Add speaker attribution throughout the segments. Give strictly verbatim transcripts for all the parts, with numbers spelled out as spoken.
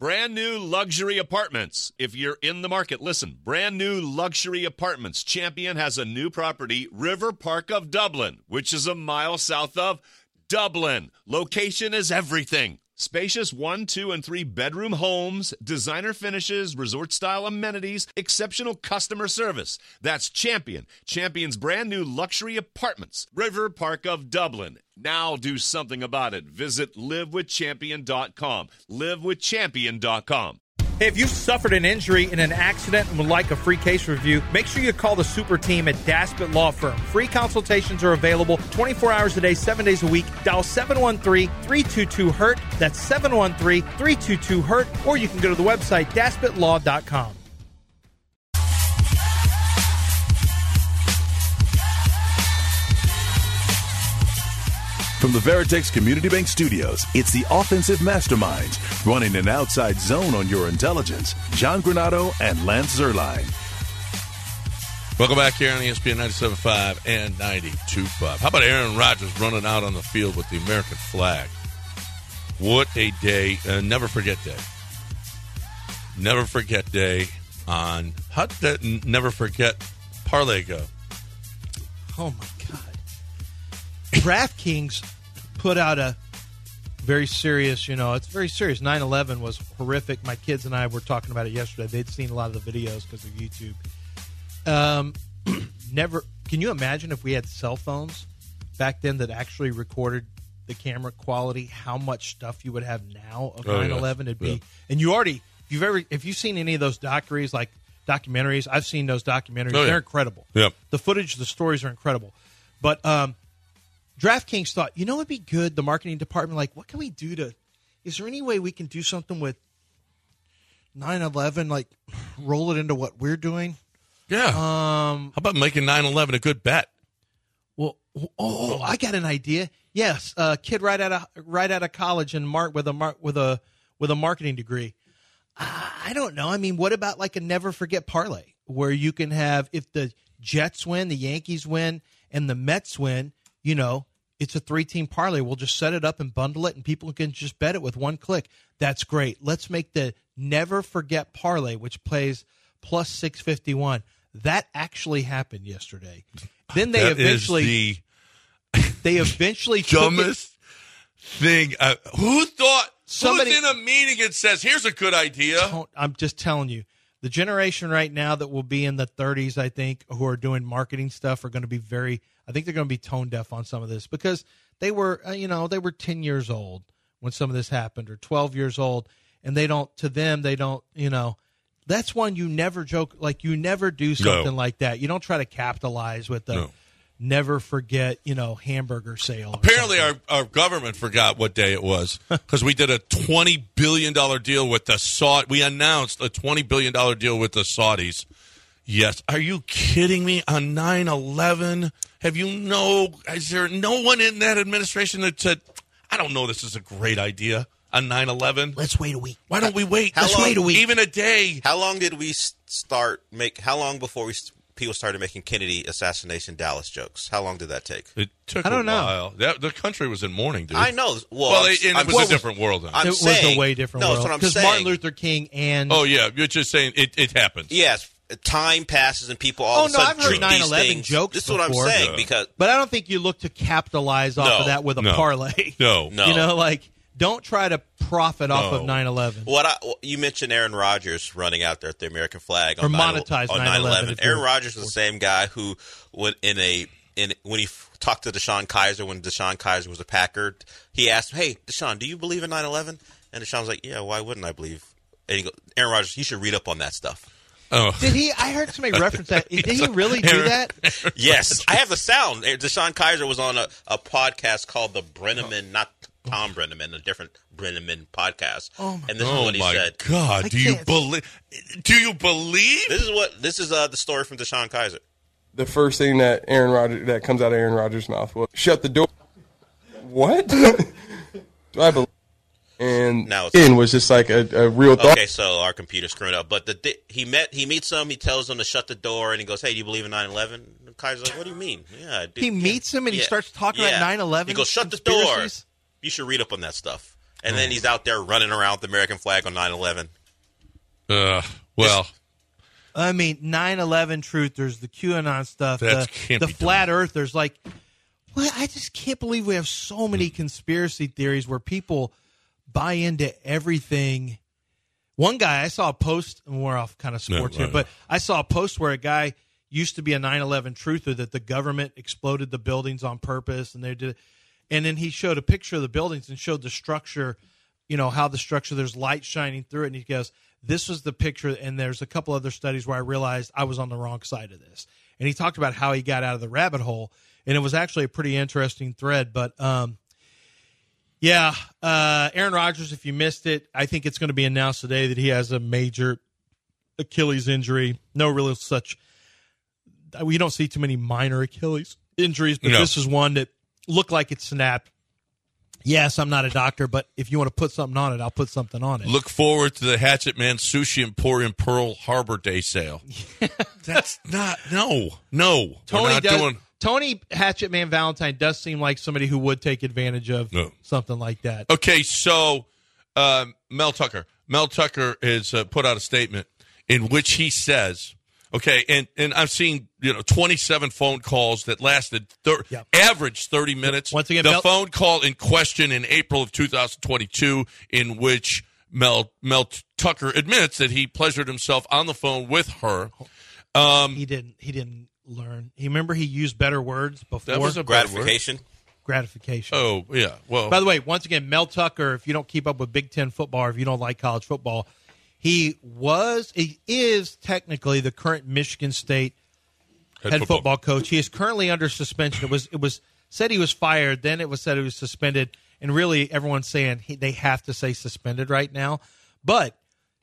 Speaker 1: Brand new luxury apartments. If you're in the market, listen. Brand new luxury apartments. Champion has a new property, River Park of Dublin, which is a mile south of Dublin. Location is everything. Spacious one, two, and three bedroom homes, designer finishes, resort-style amenities, exceptional customer service. That's Champion. Champion's brand new luxury apartments. River Park of Dublin. Now do something about it. Visit live with champion dot com. live with champion dot com.
Speaker 2: Hey, if you've suffered an injury in an accident and would like a free case review, make sure you call the super team at Daspit Law Firm. Free consultations are available twenty-four hours a day, seven days a week. Dial seven one three, three two two, hurt. That's seven one three, three two two, hurt. Or you can go to the website, daspit law dot com.
Speaker 3: From the Veritex Community Bank Studios, it's the offensive masterminds running an outside zone on your intelligence. John Granado and Lance Zerline.
Speaker 4: Welcome back here on E S P N ninety-seven point five and ninety-two point five. How about Aaron Rodgers running out on the field with the American flag? What a day. Uh, never forget day. Never forget day on, how did that never forget parlay go?
Speaker 2: Oh, my God. DraftKings put out a very serious, you know, it's very serious. nine eleven was horrific. My kids and I were talking about it yesterday. They'd seen a lot of the videos because of YouTube. Um, never. Can you imagine if we had cell phones back then that actually recorded the camera quality? How much stuff you would have now of
Speaker 4: oh,
Speaker 2: nine eleven?
Speaker 4: Yes.
Speaker 2: It'd be,
Speaker 4: yeah.
Speaker 2: and you already, if you've ever, if you've seen any of those documentaries, like documentaries, I've seen those documentaries.
Speaker 4: Oh, yeah.
Speaker 2: They're incredible.
Speaker 4: Yep.
Speaker 2: The footage, the stories are incredible. But um, DraftKings thought, you know, it'd be good. The marketing department, like, what can we do to? Is there any way we can do something with nine eleven? Like, roll it into what we're doing.
Speaker 4: Yeah.
Speaker 2: Um,
Speaker 4: How about making nine eleven a good bet?
Speaker 2: Well, oh, I got an idea. Yes, a kid right out of right out of college and mark with a mar- with a with a marketing degree. Uh, I don't know. I mean, what about like a never forget parlay where you can have, if the Jets win, the Yankees win, and the Mets win, you know, it's a three-team parlay. We'll just set it up and bundle it, and people can just bet it with one click. That's great. Let's make the never forget parlay, which plays plus six fifty-one. That actually happened yesterday. Then they
Speaker 4: that
Speaker 2: eventually
Speaker 4: is the
Speaker 2: they eventually
Speaker 4: dumbest thing. Uh, who thought?
Speaker 2: Somebody-
Speaker 4: who's in a meeting and says, "Here's a good idea"?
Speaker 2: Don't- I'm just telling you, the generation right now that will be in the thirties, I think, who are doing marketing stuff are going to be very. I think they're going to be tone deaf on some of this because they were, uh, you know, they were ten years old when some of this happened, or twelve years old, and they don't. To them, they don't. You know, that's one you never joke. Like you never do something
Speaker 4: No.
Speaker 2: like that. You don't try to capitalize with the
Speaker 4: No.
Speaker 2: never forget. You know, hamburger sale. or
Speaker 4: Apparently,
Speaker 2: something.
Speaker 4: our, our government forgot what day it was because we did a twenty billion dollars deal with the Saud. We announced a twenty billion dollars deal with the Saudis. Yes. Are you kidding me? On nine eleven? Have you no, is there no one in that administration that said, I don't know, this is a great idea on nine eleven?
Speaker 2: Let's wait a week.
Speaker 4: Why don't we wait?
Speaker 5: How
Speaker 4: Let's
Speaker 5: long-
Speaker 4: wait a week. Even a day.
Speaker 5: How long did we s- start make? How long before we s- people started making Kennedy assassination Dallas jokes? How long did that take?
Speaker 4: It took
Speaker 2: I don't
Speaker 4: a
Speaker 2: know.
Speaker 4: while. That, the country was in mourning, dude.
Speaker 5: I know. Well,
Speaker 4: Well,
Speaker 5: I'm-
Speaker 4: it, and
Speaker 5: I'm-
Speaker 4: it was
Speaker 5: well,
Speaker 4: a different world then.
Speaker 5: I'm
Speaker 2: It was
Speaker 5: saying-
Speaker 2: a way different
Speaker 5: no,
Speaker 2: world.
Speaker 5: that's what I'm
Speaker 2: Because
Speaker 5: saying.
Speaker 2: Martin Luther King and
Speaker 4: oh, yeah. You're just saying it, it happens.
Speaker 5: Yes, time passes and people all
Speaker 2: Oh,
Speaker 5: of a
Speaker 2: no,
Speaker 5: sudden
Speaker 2: I've heard
Speaker 5: treat
Speaker 2: nine
Speaker 5: these
Speaker 2: eleven
Speaker 5: things.
Speaker 2: jokes
Speaker 5: This is what
Speaker 2: before.
Speaker 5: I'm saying
Speaker 4: Yeah.
Speaker 5: because
Speaker 2: But I don't think you look to capitalize off
Speaker 5: No,
Speaker 2: of that with a
Speaker 4: no.
Speaker 2: parlay.
Speaker 4: No.
Speaker 5: No.
Speaker 2: You know, like, don't try to profit off
Speaker 4: No.
Speaker 2: of nine eleven.
Speaker 5: what I, you mentioned Aaron Rodgers running out there at the American flag
Speaker 2: Or
Speaker 5: on
Speaker 2: monetize
Speaker 5: on
Speaker 2: nine eleven if
Speaker 5: Aaron
Speaker 2: you're-
Speaker 5: Rodgers is the same guy who went in a in when he f- talked to Deshaun Kaiser when Deshaun Kaiser was a Packer. He asked, "Hey, Deshaun, do you believe in nine eleven?" And Deshaun's like, "Yeah, why wouldn't I believe?" And he goes, "Aaron Rodgers, you should read up on that stuff."
Speaker 4: Oh.
Speaker 2: Did he? I heard somebody reference that. Did he really do that?
Speaker 5: Yes, I have the sound. Deshaun Kaiser was on a, a podcast called the Brenneman, not Tom Brenneman, a different Brenneman podcast.
Speaker 2: Oh my
Speaker 5: and this is
Speaker 4: Oh
Speaker 5: what he
Speaker 4: my
Speaker 5: said.
Speaker 4: God!
Speaker 2: I
Speaker 4: Do you
Speaker 2: can't-
Speaker 4: believe? Do you believe?
Speaker 5: This is what this is uh, the story from Deshaun Kaiser.
Speaker 6: The first thing that Aaron Rodgers that comes out of Aaron Rodgers' mouth was "Shut the door." What? So I believe, and
Speaker 5: Now it's-
Speaker 6: in was just like a, a real thought.
Speaker 5: Okay, so our computer's screwing up. But the di- he met he meets him. He tells him to shut the door, and he goes, "Hey, do you believe in nine eleven?" And Kaiser's like, "What do you mean?" Yeah, I do.
Speaker 2: He
Speaker 5: Yeah.
Speaker 2: meets him and he
Speaker 5: Yeah.
Speaker 2: starts talking
Speaker 5: Yeah.
Speaker 2: about nine eleven.
Speaker 5: He goes, "Shut the door."
Speaker 2: conspiracies?
Speaker 5: You should read up on that stuff. and then he's out there running around with the American flag on nine eleven.
Speaker 4: Uh, well,
Speaker 2: I mean, nine eleven truthers, the QAnon stuff,
Speaker 4: That
Speaker 2: the,
Speaker 4: can't
Speaker 2: the
Speaker 4: be
Speaker 2: flat earthers. Like, well, I just can't believe we have so many conspiracy theories where people buy into everything. One guy, I saw a post, and we're off kind of sports
Speaker 4: No,
Speaker 2: here, but I saw a post where a guy used to be a nine eleven truther that the government exploded the buildings on purpose, and they did, and then he showed a picture of the buildings and showed the structure, you know, how the structure, there's light shining through it, and he goes, this was the picture, and there's a couple other studies where I realized I was on the wrong side of this. And he talked about how he got out of the rabbit hole, and it was actually a pretty interesting thread. But, um, yeah, uh, Aaron Rodgers, if you missed it, I think it's going to be announced today that he has a major Achilles injury. No real such – we don't see too many minor Achilles injuries, but
Speaker 4: No.
Speaker 2: this is one that looked like it snapped. Yes, I'm not a doctor, but if you want to put something on it, I'll put something on it.
Speaker 4: look forward to the Hatchet Man Sushi Emporium Pearl Harbor Day sale. That's not no, no.
Speaker 2: Tony
Speaker 4: We're not
Speaker 2: does,
Speaker 4: doing.
Speaker 2: Tony Hatchet Man Valentine does seem like somebody who would take advantage of
Speaker 4: No.
Speaker 2: something like that.
Speaker 4: Okay, so um, Mel Tucker. Mel Tucker has uh, put out a statement in which he says, okay, and, and I've seen you know twenty-seven phone calls that lasted thir-
Speaker 2: Yep.
Speaker 4: average thirty minutes.
Speaker 2: Once again,
Speaker 4: the
Speaker 2: Mel-
Speaker 4: phone call in question in April of two thousand twenty-two, in which Mel Mel Tucker admits that he pleasured himself on the phone with her. Um,
Speaker 2: He didn't. He didn't learn. He remember he used better words before
Speaker 4: That was a bad word.
Speaker 5: Gratification.
Speaker 2: gratification.
Speaker 4: Oh yeah, well.
Speaker 2: By the way, once again, Mel Tucker. If you don't keep up with Big Ten football, or if you don't like college football, he was, he is technically the current Michigan State
Speaker 4: Head
Speaker 2: head,
Speaker 4: football.
Speaker 2: football. coach. He is currently under suspension. It was it was said he was fired. Then it was said he was suspended. And really, everyone's saying he, they have to say suspended right now. But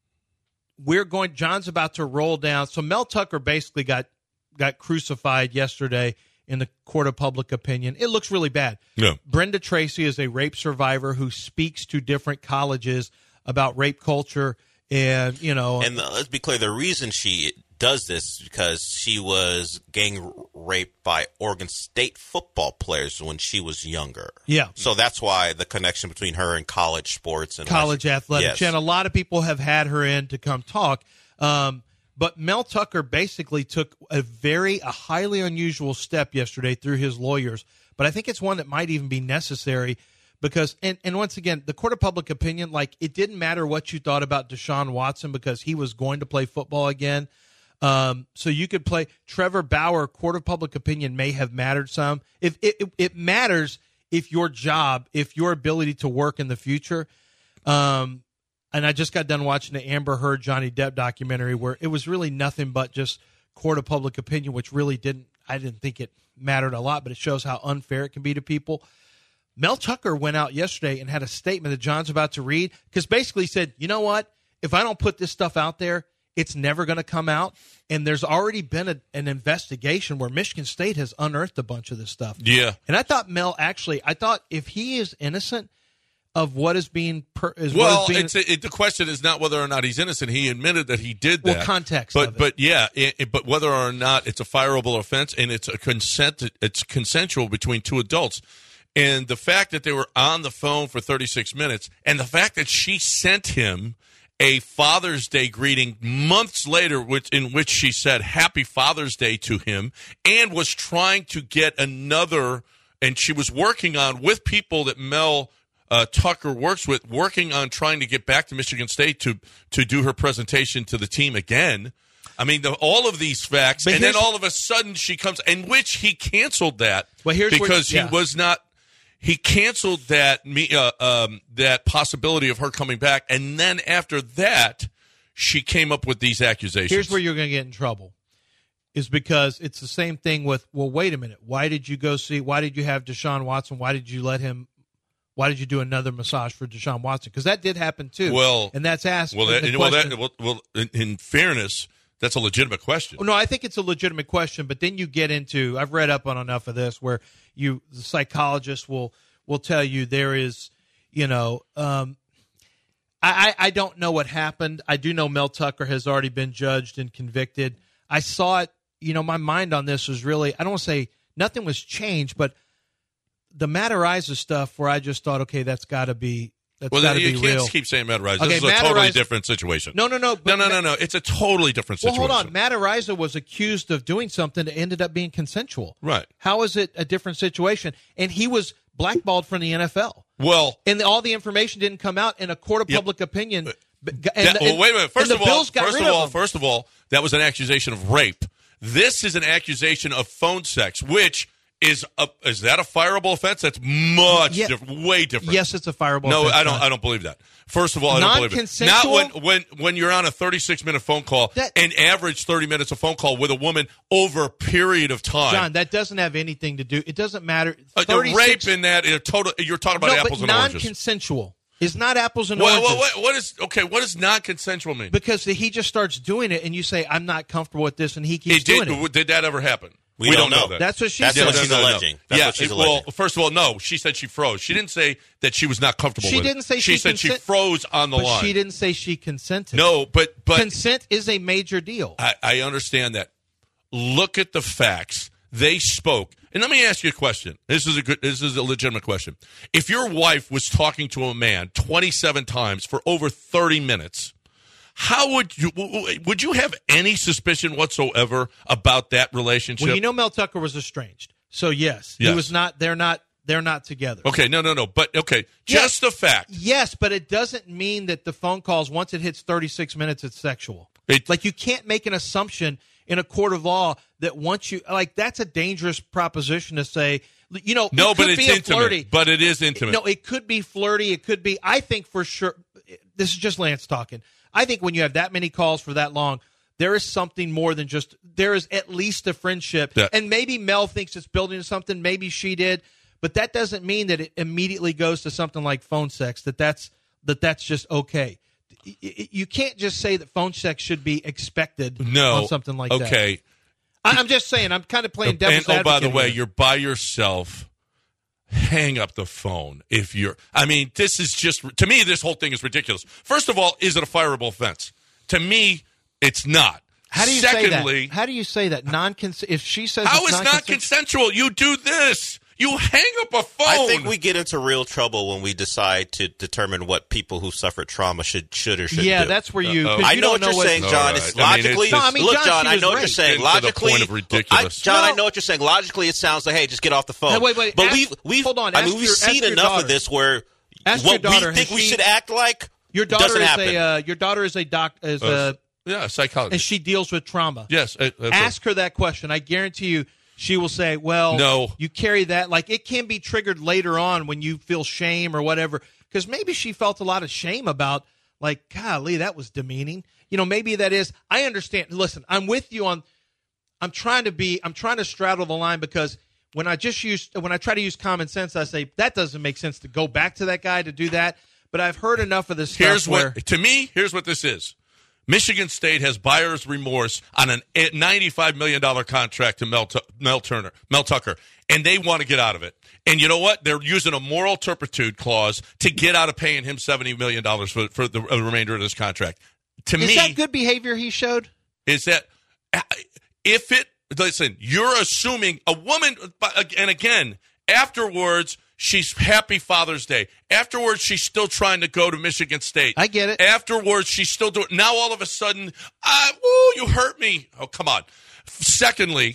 Speaker 2: we're going. John's about to roll down. So Mel Tucker basically got got crucified yesterday in the court of public opinion. It looks really bad.
Speaker 4: Yeah.
Speaker 2: Brenda Tracy is a rape survivor who speaks to different colleges about rape culture, and you know,
Speaker 5: And the, let's be clear, the reason she does this is because she was gang raped by Oregon State football players when she was younger.
Speaker 2: Yeah.
Speaker 5: So that's why the connection between her and college sports and
Speaker 2: college athletics.
Speaker 5: Yes.
Speaker 2: And a lot of people have had her in to come talk. Um, but Mel Tucker basically took a very, a highly unusual step yesterday through his lawyers. But I think it's one that might even be necessary because, and, and once again, the court of public opinion, like it didn't matter what you thought about Deshaun Watson because he was going to play football again. Um, so you could play Trevor Bauer. Court of public opinion may have mattered some. If it, it, it matters if your job, if your ability to work in the future. Um, and I just got done watching the Amber Heard Johnny Depp documentary where it was really nothing but just court of public opinion, which really didn't. I didn't think it mattered a lot, but it shows how unfair it can be to people. Mel Tucker went out yesterday and had a statement that John's about to read because basically said, you know what? If I don't put this stuff out there, it's never going to come out. And there's already been a, an investigation where Michigan State has unearthed a bunch of this stuff.
Speaker 4: Yeah.
Speaker 2: And I thought Mel actually, I thought if he is innocent of what is being, per, is
Speaker 4: Well,
Speaker 2: what is being,
Speaker 4: it's it, the question is not whether or not he's innocent. He admitted that he did that.
Speaker 2: Well, context
Speaker 4: but
Speaker 2: of it.
Speaker 4: but yeah, it, it- but whether or not it's a fireable offense and it's a consent, it's consensual between two adults, and the fact that they were on the phone for thirty-six minutes, and the fact that she sent him a Father's Day greeting months later, which in which she said Happy Father's Day to him, and was trying to get another, and she was working on with people that Mel. Uh, Tucker works with, working on trying to get back to Michigan State to to do her presentation to the team again. I mean, the, all of these facts,
Speaker 2: But
Speaker 4: and then
Speaker 2: here's-
Speaker 4: all of a sudden she comes, in which he canceled that
Speaker 2: Well, here's where-
Speaker 4: because
Speaker 2: yeah.
Speaker 4: he was not. He canceled that me uh, um, that possibility of her coming back, and then after that, she came up with these accusations.
Speaker 2: here's where you're going to get in trouble. Is because it's the same thing with, well, wait a minute. Why did you go see, why did you have Deshaun Watson? Why did you let him, why did you do another massage for Deshaun Watson? Because that did happen too.
Speaker 4: Well,
Speaker 2: and that's asked.
Speaker 4: well,
Speaker 2: the
Speaker 4: that, well,
Speaker 2: question-
Speaker 4: that, well, well, in, in fairness, that's a legitimate question.
Speaker 2: No, I think it's a legitimate question, but then you get into, I've read up on enough of this where you, the psychologist will, will tell you there is, you know, um, I, I I don't know what happened. I do know Mel Tucker has already been judged and convicted. I saw it, you know, my mind on this was really, I don't want to say nothing was changed, but the Matariza stuff where I just thought, okay, that's got to be, That's
Speaker 4: Well,
Speaker 2: got to
Speaker 4: you
Speaker 2: be
Speaker 4: can't
Speaker 2: real.
Speaker 4: keep saying Matt Araiza.
Speaker 2: Okay,
Speaker 4: This is a
Speaker 2: Matt
Speaker 4: totally
Speaker 2: Araiza-
Speaker 4: different situation.
Speaker 2: No, no, no.
Speaker 4: no,
Speaker 2: but
Speaker 4: no, no,
Speaker 2: Ma-
Speaker 4: no. It's a totally different
Speaker 2: Well,
Speaker 4: situation.
Speaker 2: hold on. Matt Araiza was accused of doing something that ended up being consensual.
Speaker 4: Right.
Speaker 2: How is it a different situation? And he was blackballed from the N F L.
Speaker 4: Well,
Speaker 2: And the, all the information didn't come out in a court of
Speaker 4: Yep.
Speaker 2: public opinion. And,
Speaker 4: that,
Speaker 2: and-
Speaker 4: well, wait a minute. First
Speaker 2: and
Speaker 4: of
Speaker 2: the
Speaker 4: all,
Speaker 2: Bills got
Speaker 4: first
Speaker 2: rid
Speaker 4: of all,
Speaker 2: him.
Speaker 4: first of all, that was an accusation of rape. This is an accusation of phone sex, which is a, is that a fireable offense? That's much
Speaker 2: Yeah.
Speaker 4: different, way different.
Speaker 2: Yes, it's a fireable
Speaker 4: No,
Speaker 2: offense,
Speaker 4: I don't.
Speaker 2: John.
Speaker 4: I don't believe that. First of all, I don't believe it.
Speaker 2: Non-consensual?
Speaker 4: Not when when when you're on a thirty-six minute phone call,
Speaker 2: That-
Speaker 4: an average thirty minutes of phone call with a woman over a period of time.
Speaker 2: John, that doesn't have anything to do. It doesn't matter.
Speaker 4: Uh, the
Speaker 2: thirty-six
Speaker 4: rape in that is total. You're talking about
Speaker 2: no,
Speaker 4: apples
Speaker 2: but
Speaker 4: and oranges.
Speaker 2: non-consensual is not apples and
Speaker 4: What,
Speaker 2: oranges.
Speaker 4: what, what, what is okay? What does non-consensual mean?
Speaker 2: Because he just starts doing it, and you say, "I'm not comfortable with this," and he keeps
Speaker 4: It did,
Speaker 2: doing it.
Speaker 4: Did that ever happen?
Speaker 5: We don't know.
Speaker 4: that.
Speaker 2: That's what she
Speaker 5: That's
Speaker 2: said.
Speaker 5: what she's alleging. That's
Speaker 4: yeah,
Speaker 5: what she's
Speaker 4: it-
Speaker 5: alleging.
Speaker 4: Well, first of all, no. She said she froze. She didn't say that she was not comfortable
Speaker 2: She
Speaker 4: with it.
Speaker 2: didn't say
Speaker 4: she
Speaker 2: she
Speaker 4: said she
Speaker 2: consent-
Speaker 4: froze on the
Speaker 2: But
Speaker 4: line.
Speaker 2: she didn't say she consented.
Speaker 4: No, but but
Speaker 2: Consent is a major deal.
Speaker 4: I, I understand that. Look at the facts. They spoke. And let me ask you a question. This is a good. This is a legitimate question. If your wife was talking to a man twenty-seven times for over thirty minutes, how would you would you have any suspicion whatsoever about that relationship?
Speaker 2: Well, you know, Mel Tucker was estranged, so yes,
Speaker 4: Yes.
Speaker 2: he was not. They're not. They're not together.
Speaker 4: Okay, no, no, no. But okay, just the fact.
Speaker 2: Yes, but it doesn't mean that the phone calls, once it hits thirty-six minutes, it's sexual.
Speaker 4: It-
Speaker 2: like, you can't make an assumption in a court of law that once you, like, that's a dangerous proposition to say, you know,
Speaker 4: No,
Speaker 2: it
Speaker 4: but
Speaker 2: could
Speaker 4: it's
Speaker 2: be a
Speaker 4: intimate.
Speaker 2: flirty.
Speaker 4: But it is intimate.
Speaker 2: No, it could be flirty. It could be, I think for sure, this is just Lance talking. I think when you have that many calls for that long, there is something more than just, there is at least a friendship.
Speaker 4: Yeah.
Speaker 2: And maybe Mel thinks it's building to something. Maybe she did. But that doesn't mean that it immediately goes to something like phone sex, that that's, that that's just okay. Y- y- You can't just say that phone sex should be expected
Speaker 4: no,
Speaker 2: on something like that.
Speaker 4: Okay.
Speaker 2: I- I'm just saying, I'm kind of playing devil's
Speaker 4: And oh, by the
Speaker 2: advocate
Speaker 4: way,
Speaker 2: here.
Speaker 4: you're by yourself. Hang up the phone if you're. I mean, this is just to me. This whole thing is ridiculous. First of all, is it a fireable offense? To me, it's not.
Speaker 2: How do you
Speaker 4: Secondly,
Speaker 2: say that? How do you say that? Non-cons- If she says
Speaker 4: how
Speaker 2: it's
Speaker 4: is not consensual? You do this. You hang up a phone.
Speaker 5: I think we get into real trouble when we decide to determine what people who suffered trauma should should or shouldn't
Speaker 2: yeah,
Speaker 5: do.
Speaker 2: that's where you.
Speaker 4: Uh-oh.
Speaker 2: 'cause
Speaker 5: I
Speaker 2: you
Speaker 5: know
Speaker 2: don't
Speaker 5: what you're saying,
Speaker 4: All
Speaker 5: John.
Speaker 4: right.
Speaker 5: It's
Speaker 4: I mean,
Speaker 5: logically.
Speaker 4: it's just- No, I
Speaker 2: mean,
Speaker 5: look,
Speaker 2: John,
Speaker 5: John,
Speaker 2: she
Speaker 5: I
Speaker 2: was
Speaker 5: know what you're
Speaker 2: raped.
Speaker 5: saying.
Speaker 4: Getting to the
Speaker 5: Logically,
Speaker 4: point of ridiculous.
Speaker 5: I, John, I
Speaker 2: Well-
Speaker 5: know what you're saying. Logically, it sounds like, hey, just get off the phone.
Speaker 2: Hey, wait, wait,
Speaker 5: But
Speaker 2: ask-
Speaker 5: we've we've.
Speaker 2: hold on,
Speaker 5: I
Speaker 2: ask
Speaker 5: mean, we've
Speaker 2: your- ask
Speaker 5: seen
Speaker 2: your
Speaker 5: enough
Speaker 2: daughter.
Speaker 5: of this where
Speaker 2: Ask
Speaker 5: what
Speaker 2: your daughter,
Speaker 5: we think
Speaker 2: has
Speaker 5: we
Speaker 2: she-
Speaker 5: should act like
Speaker 2: Your daughter
Speaker 5: doesn't
Speaker 2: is
Speaker 5: happen.
Speaker 2: a. Uh, your daughter is a doc. Is
Speaker 4: Uh,
Speaker 2: a,
Speaker 4: yeah, psychology.
Speaker 2: and she deals with trauma.
Speaker 4: yes. uh, that's
Speaker 2: Ask her that question. I guarantee you, she will say, "Well,
Speaker 4: No.
Speaker 2: you carry that. Like, it can be triggered later on when you feel shame or whatever, because maybe she felt a lot of shame about, like, golly, that was demeaning. You know, maybe that is. I understand. Listen, I'm with you on. I'm trying to be. I'm trying to straddle the line, because when I just use when I try to use common sense, I say that doesn't make sense to go back to that guy to do that. But I've heard enough of this stuff.
Speaker 4: Here's
Speaker 2: where,
Speaker 4: what to me. Here's what this is. Michigan State has buyer's remorse on an ninety-five million dollars contract to Mel, Tu- Mel Turner, Mel Tucker, and they want to get out of it. And you know what? They're using a moral turpitude clause to get out of paying him seventy million dollars for, for the, the remainder of this contract. To
Speaker 2: is
Speaker 4: me,
Speaker 2: that good behavior he showed?
Speaker 4: is that if it listen, you're assuming a woman, and again, afterwards she's happy Father's Day. Afterwards, she's still trying to go to Michigan State.
Speaker 2: I get it.
Speaker 4: Afterwards, she's still doing. Now all of a sudden, ah, woo, you hurt me. Oh, come on. Secondly,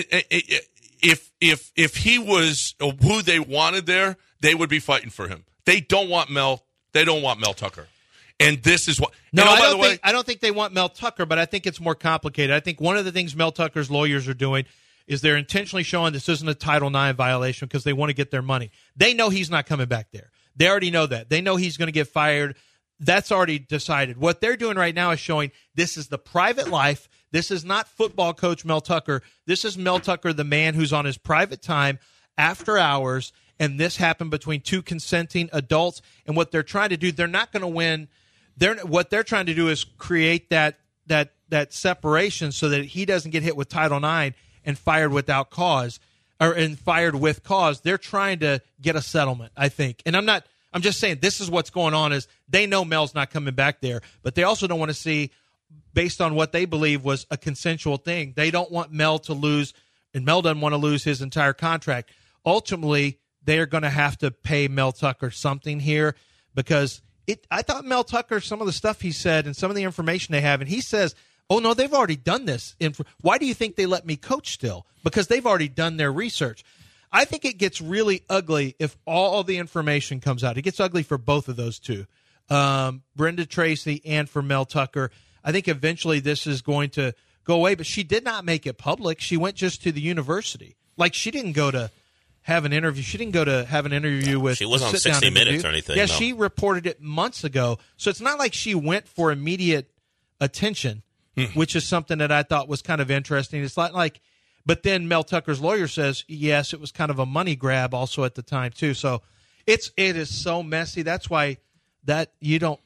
Speaker 4: if if if he was who they wanted there, they would be fighting for him. They don't want Mel. They don't want Mel Tucker. And this is what.
Speaker 2: No,
Speaker 4: and oh,
Speaker 2: I
Speaker 4: by
Speaker 2: don't
Speaker 4: the way,
Speaker 2: think I don't think they want Mel Tucker, but I think it's more complicated. I think one of the things Mel Tucker's lawyers are doing is they're intentionally showing this isn't a Title nine violation because they want to get their money. They know he's not coming back there. They already know that. They know he's going to get fired. That's already decided. What they're doing right now is showing this is the private life. This is not football coach Mel Tucker. This is Mel Tucker, the man who's on his private time after hours, and this happened between two consenting adults. And what they're trying to do, they're not going to win. They're what they're trying to do is create that that that separation so that he doesn't get hit with Title nine and fired without cause, or and fired with cause. They're trying to get a settlement, I think. And I'm not. I'm just saying this is what's going on. Is they know Mel's not coming back there, but they also don't want to see, based on what they believe was a consensual thing. They don't want Mel to lose, and Mel doesn't want to lose his entire contract. Ultimately, they are going to have to pay Mel Tucker something here. because it. I thought Mel Tucker, some of the stuff he said and some of the information they have, and he says, oh, no, they've already done this. Why do you think they let me coach still? Because they've already done their research. I think it gets really ugly if all the information comes out. It gets ugly for both of those two, um, Brenda Tracy and for Mel Tucker. I think eventually this is going to go away, but she did not make it public. She went just to the university. Like, she didn't go to have an interview. She didn't go to have an interview with.
Speaker 5: She wasn't on
Speaker 2: sit-down
Speaker 5: sixty
Speaker 2: interview.
Speaker 5: minutes or anything.
Speaker 2: Yeah,
Speaker 5: no.
Speaker 2: she reported it months ago. So it's not like she went for immediate attention, hmm. which is something that I thought was kind of interesting. It's not like, but then Mel Tucker's lawyer says, yes, it was kind of a money grab also at the time too. So it's it is so messy. That's why that you don't.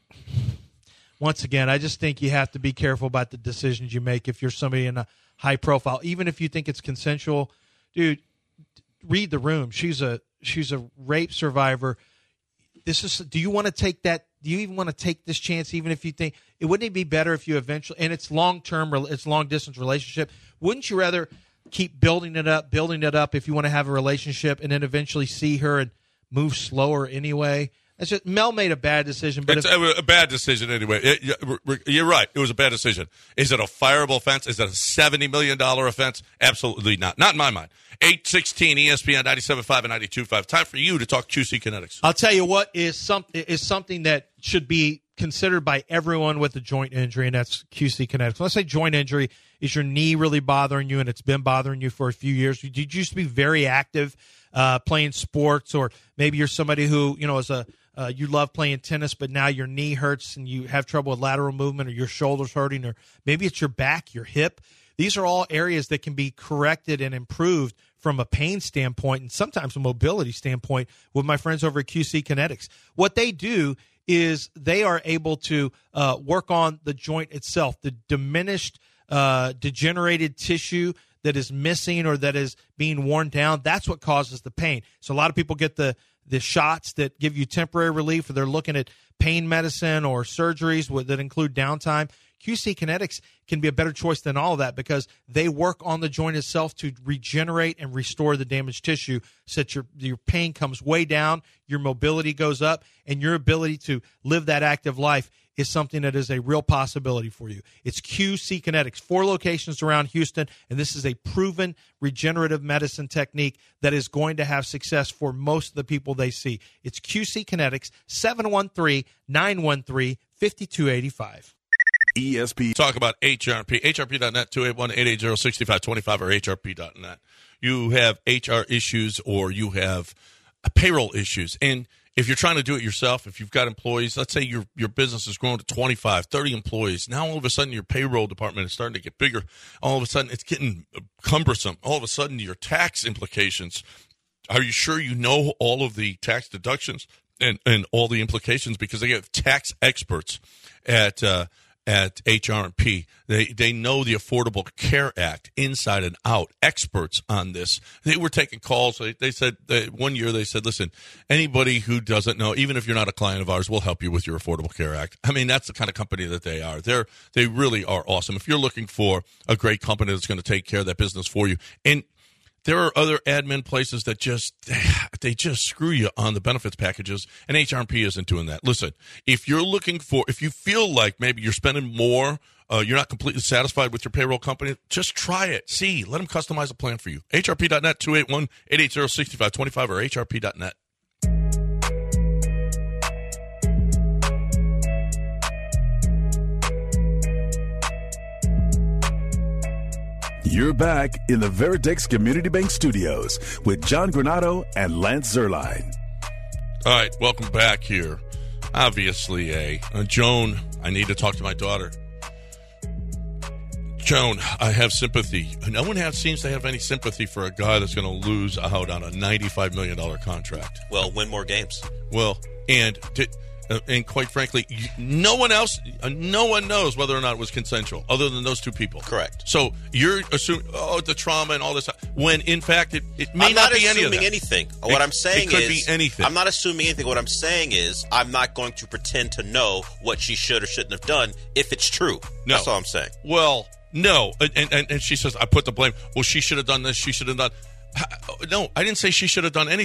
Speaker 2: Once again, I just think you have to be careful about the decisions you make if you're somebody in a high profile, even if you think it's consensual. Dude, read the room. She's a she's a rape survivor. This is. Do you want to take that? Do you even want to take this chance? Even if you think it wouldn't it be better if you eventually, and it's long term, it's long distance relationship. Wouldn't you rather keep building it up, building it up if you want to have a relationship, and then eventually see her and move slower anyway? That's just, Mel made a bad decision, but
Speaker 4: it's
Speaker 2: if,
Speaker 4: a, a bad decision anyway. It, you're right. It was a bad decision. Is it a fireable offense? Is it a seventy million dollars offense? Absolutely not. Not in my mind. eight sixteen E S P N ninety-seven point five and ninety-two point five. Time for you to talk Q C Kinetics.
Speaker 2: I'll tell you what is some, is something that should be considered by everyone with a joint injury, and that's Q C Kinetics. Let's say joint injury is your knee really bothering you, and it's been bothering you for a few years. You used to be very active uh, playing sports, or maybe you're somebody who, you know, is a Uh, you love playing tennis, but now your knee hurts and you have trouble with lateral movement, or your shoulder's hurting, or maybe it's your back, your hip. These are all areas that can be corrected and improved from a pain standpoint and sometimes a mobility standpoint with my friends over at Q C Kinetics. What they do is they are able to uh, work on the joint itself, the diminished, uh, degenerated tissue that is missing or that is being worn down. That's what causes the pain. So a lot of people get the the shots that give you temporary relief, or they're looking at pain medicine or surgeries that include downtime. Q C Kinetics can be a better choice than all of that because they work on the joint itself to regenerate and restore the damaged tissue so that your, your pain comes way down, your mobility goes up, and your ability to live that active life is something that is a real possibility for you. It's Q C Kinetics, four locations around Houston, and this is a proven regenerative medicine technique that is going to have success for most of the people they see. It's Q C Kinetics, seven one three, nine one three, five two eight five.
Speaker 3: E S P.
Speaker 4: Talk about H R P, H R P dot net, two eight one, eight eight zero, six five two five, or H R P dot net. You have H R issues or you have payroll issues, and if you're trying to do it yourself, if you've got employees, let's say your your business has grown to twenty-five, thirty employees. Now all of a sudden your payroll department is starting to get bigger. All of a sudden it's getting cumbersome. All of a sudden your tax implications. Are you sure you know all of the tax deductions and, and all the implications? Because they have tax experts at uh, at H R P. They they know the Affordable Care Act inside and out. Experts on this. They were taking calls. They, they said they, one year they said, listen, anybody who doesn't know, even if you're not a client of ours, we'll help you with your Affordable Care Act. I mean, that's the kind of company that they are. They're they really are awesome. If you're looking for a great company that's going to take care of that business for you, and there are other admin places that just they just screw you on the benefits packages, and H R P isn't doing that. Listen, if you're looking for, if you feel like maybe you're spending more, uh, you're not completely satisfied with your payroll company, just try it. See, let them customize a plan for you. H R P dot net, two eight one, eight eight zero, six five two five, or H R P dot net.
Speaker 3: You're back in the Veritex Community Bank Studios with John Granado and Lance Zerline.
Speaker 4: All right, welcome back here. Obviously, a uh, Joan, I need to talk to my daughter. Joan, I have sympathy. No one has, seems to have any sympathy for a guy that's going to lose out on a ninety-five million dollars contract.
Speaker 5: Well, win more games.
Speaker 4: Well, and did, uh, and quite frankly, you, no one else, uh, no one knows whether or not it was consensual, other than those two people.
Speaker 5: Correct.
Speaker 4: So you're assuming, oh, the trauma and all this, when in fact it, it may
Speaker 5: I'm
Speaker 4: not,
Speaker 5: not
Speaker 4: be any of that.
Speaker 5: assuming anything.
Speaker 4: It,
Speaker 5: what I'm saying
Speaker 4: it could
Speaker 5: is,
Speaker 4: be anything.
Speaker 5: I'm not assuming anything. What I'm saying is, I'm not going to pretend to know what she should or shouldn't have done if it's true.
Speaker 4: No.
Speaker 5: That's all I'm saying.
Speaker 4: Well, no, and, and and she says, I put the blame. Well, she should have done this. She should have done. No, I didn't say she should have done anything.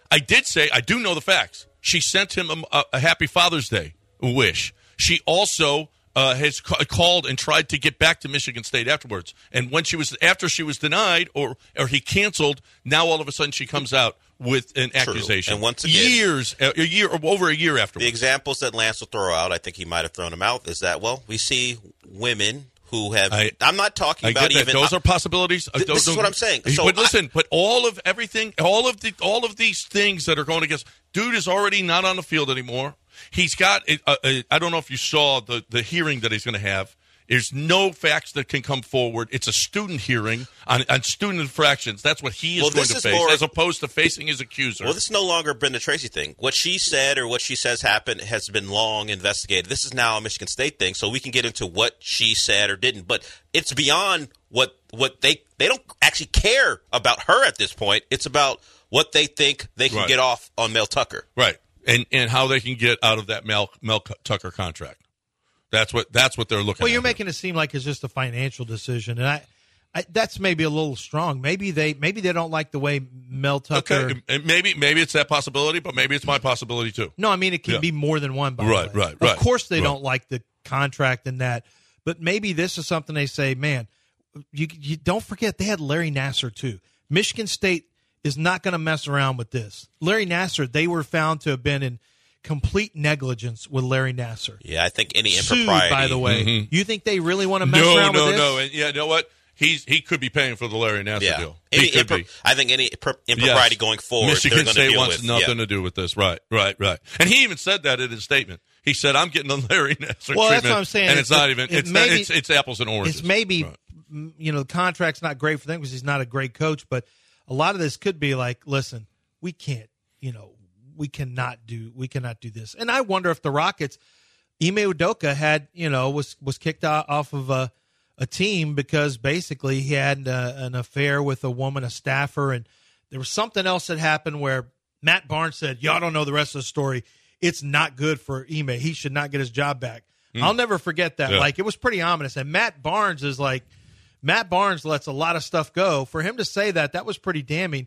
Speaker 4: I did say, I do know the facts. She sent him a, a happy Father's Day wish. She also uh, has ca- called and tried to get back to Michigan State afterwards. And when she was, after she was denied or, or he canceled, now all of a sudden she comes out with an
Speaker 5: True.
Speaker 4: accusation.
Speaker 5: And once again,
Speaker 4: years, a year, or over a year afterwards.
Speaker 5: The examples that Lance will throw out, I think he might have thrown them out, is that, well, we see women who have, I, I'm not talking
Speaker 4: I
Speaker 5: about
Speaker 4: get that.
Speaker 5: even.
Speaker 4: Those are possibilities.
Speaker 5: Th-
Speaker 4: those
Speaker 5: this is
Speaker 4: are,
Speaker 5: what I'm saying. So
Speaker 4: but listen,
Speaker 5: I,
Speaker 4: but all of everything, all of the, all of these things that are going against, dude is already not on the field anymore. He's got, a, a, I don't know if you saw the, the hearing that he's going to have. There's no facts that can come forward. It's a student hearing on, on student infractions. That's what he is
Speaker 5: well,
Speaker 4: going to
Speaker 5: is
Speaker 4: face,
Speaker 5: more,
Speaker 4: as opposed to facing his accuser.
Speaker 5: Well, this is no longer a Brenda Tracy thing. What she said or what she says happened has been long investigated. This is now a Michigan State thing, so we can get into what she said or didn't. But it's beyond what what they they don't actually care about her at this point. It's about what they think they can
Speaker 4: right.
Speaker 5: get off on Mel Tucker.
Speaker 4: Right, and and how they can get out of that Mel, Mel Tucker contract. That's what that's what they're looking
Speaker 2: well,
Speaker 4: at.
Speaker 2: Well, you're making it seem like it's just a financial decision, and I, I that's maybe a little strong. Maybe they maybe they don't like the way Mel Tucker.
Speaker 4: Okay, and maybe maybe it's that possibility, but maybe it's my possibility too.
Speaker 2: No, I mean it can
Speaker 4: yeah.
Speaker 2: be more than one. By
Speaker 4: right,
Speaker 2: the way.
Speaker 4: right, right.
Speaker 2: Of course, they
Speaker 4: right.
Speaker 2: don't like the contract and that, but maybe this is something they say, man. You, you don't forget they had Larry Nassar too. Michigan State is not going to mess around with this. Larry Nassar, they were found to have been in complete negligence with Larry Nassar.
Speaker 5: Yeah, I think any
Speaker 2: Sued,
Speaker 5: impropriety.
Speaker 2: by the way.
Speaker 4: Mm-hmm.
Speaker 2: You think they really want to mess
Speaker 4: no,
Speaker 2: around
Speaker 4: no,
Speaker 2: with this?
Speaker 4: No, no, no. Yeah, you know what? He's he could be paying for the Larry Nassar
Speaker 5: yeah.
Speaker 4: deal.
Speaker 5: Any
Speaker 4: He could
Speaker 5: impro-
Speaker 4: be.
Speaker 5: I think any impro- impropriety
Speaker 4: Yes.
Speaker 5: going forward,
Speaker 4: Michigan
Speaker 5: they're going to
Speaker 4: State
Speaker 5: deal
Speaker 4: wants
Speaker 5: with.
Speaker 4: nothing
Speaker 5: yeah.
Speaker 4: to do with this. Right, right, right. And he even said that in his statement. He said, "I'm getting the Larry Nassar
Speaker 2: Well,
Speaker 4: treatment."
Speaker 2: that's what I'm saying.
Speaker 4: And it's,
Speaker 2: It's-
Speaker 4: not even.
Speaker 2: it
Speaker 4: It's
Speaker 2: may
Speaker 4: not,
Speaker 2: be-
Speaker 4: it's, it's apples and oranges.
Speaker 2: It's maybe,
Speaker 4: Right.
Speaker 2: m- you know, the contract's not great for them because he's not a great coach, but a lot of this could be like, listen, we can't, you know, we cannot do, we cannot do this. And I wonder if the Rockets, Ime Udoka had, you know, was was kicked out, off of a, a team because basically he had uh, an affair with a woman, a staffer, and there was something else that happened where Matt Barnes said, y'all don't know the rest of the story. It's not good for Ime. He should not get his job back. Mm. I'll never forget that.
Speaker 4: Yeah.
Speaker 2: Like, it was pretty ominous. And Matt Barnes is like, Matt Barnes lets a lot of stuff go. For him to say that, that was pretty damning.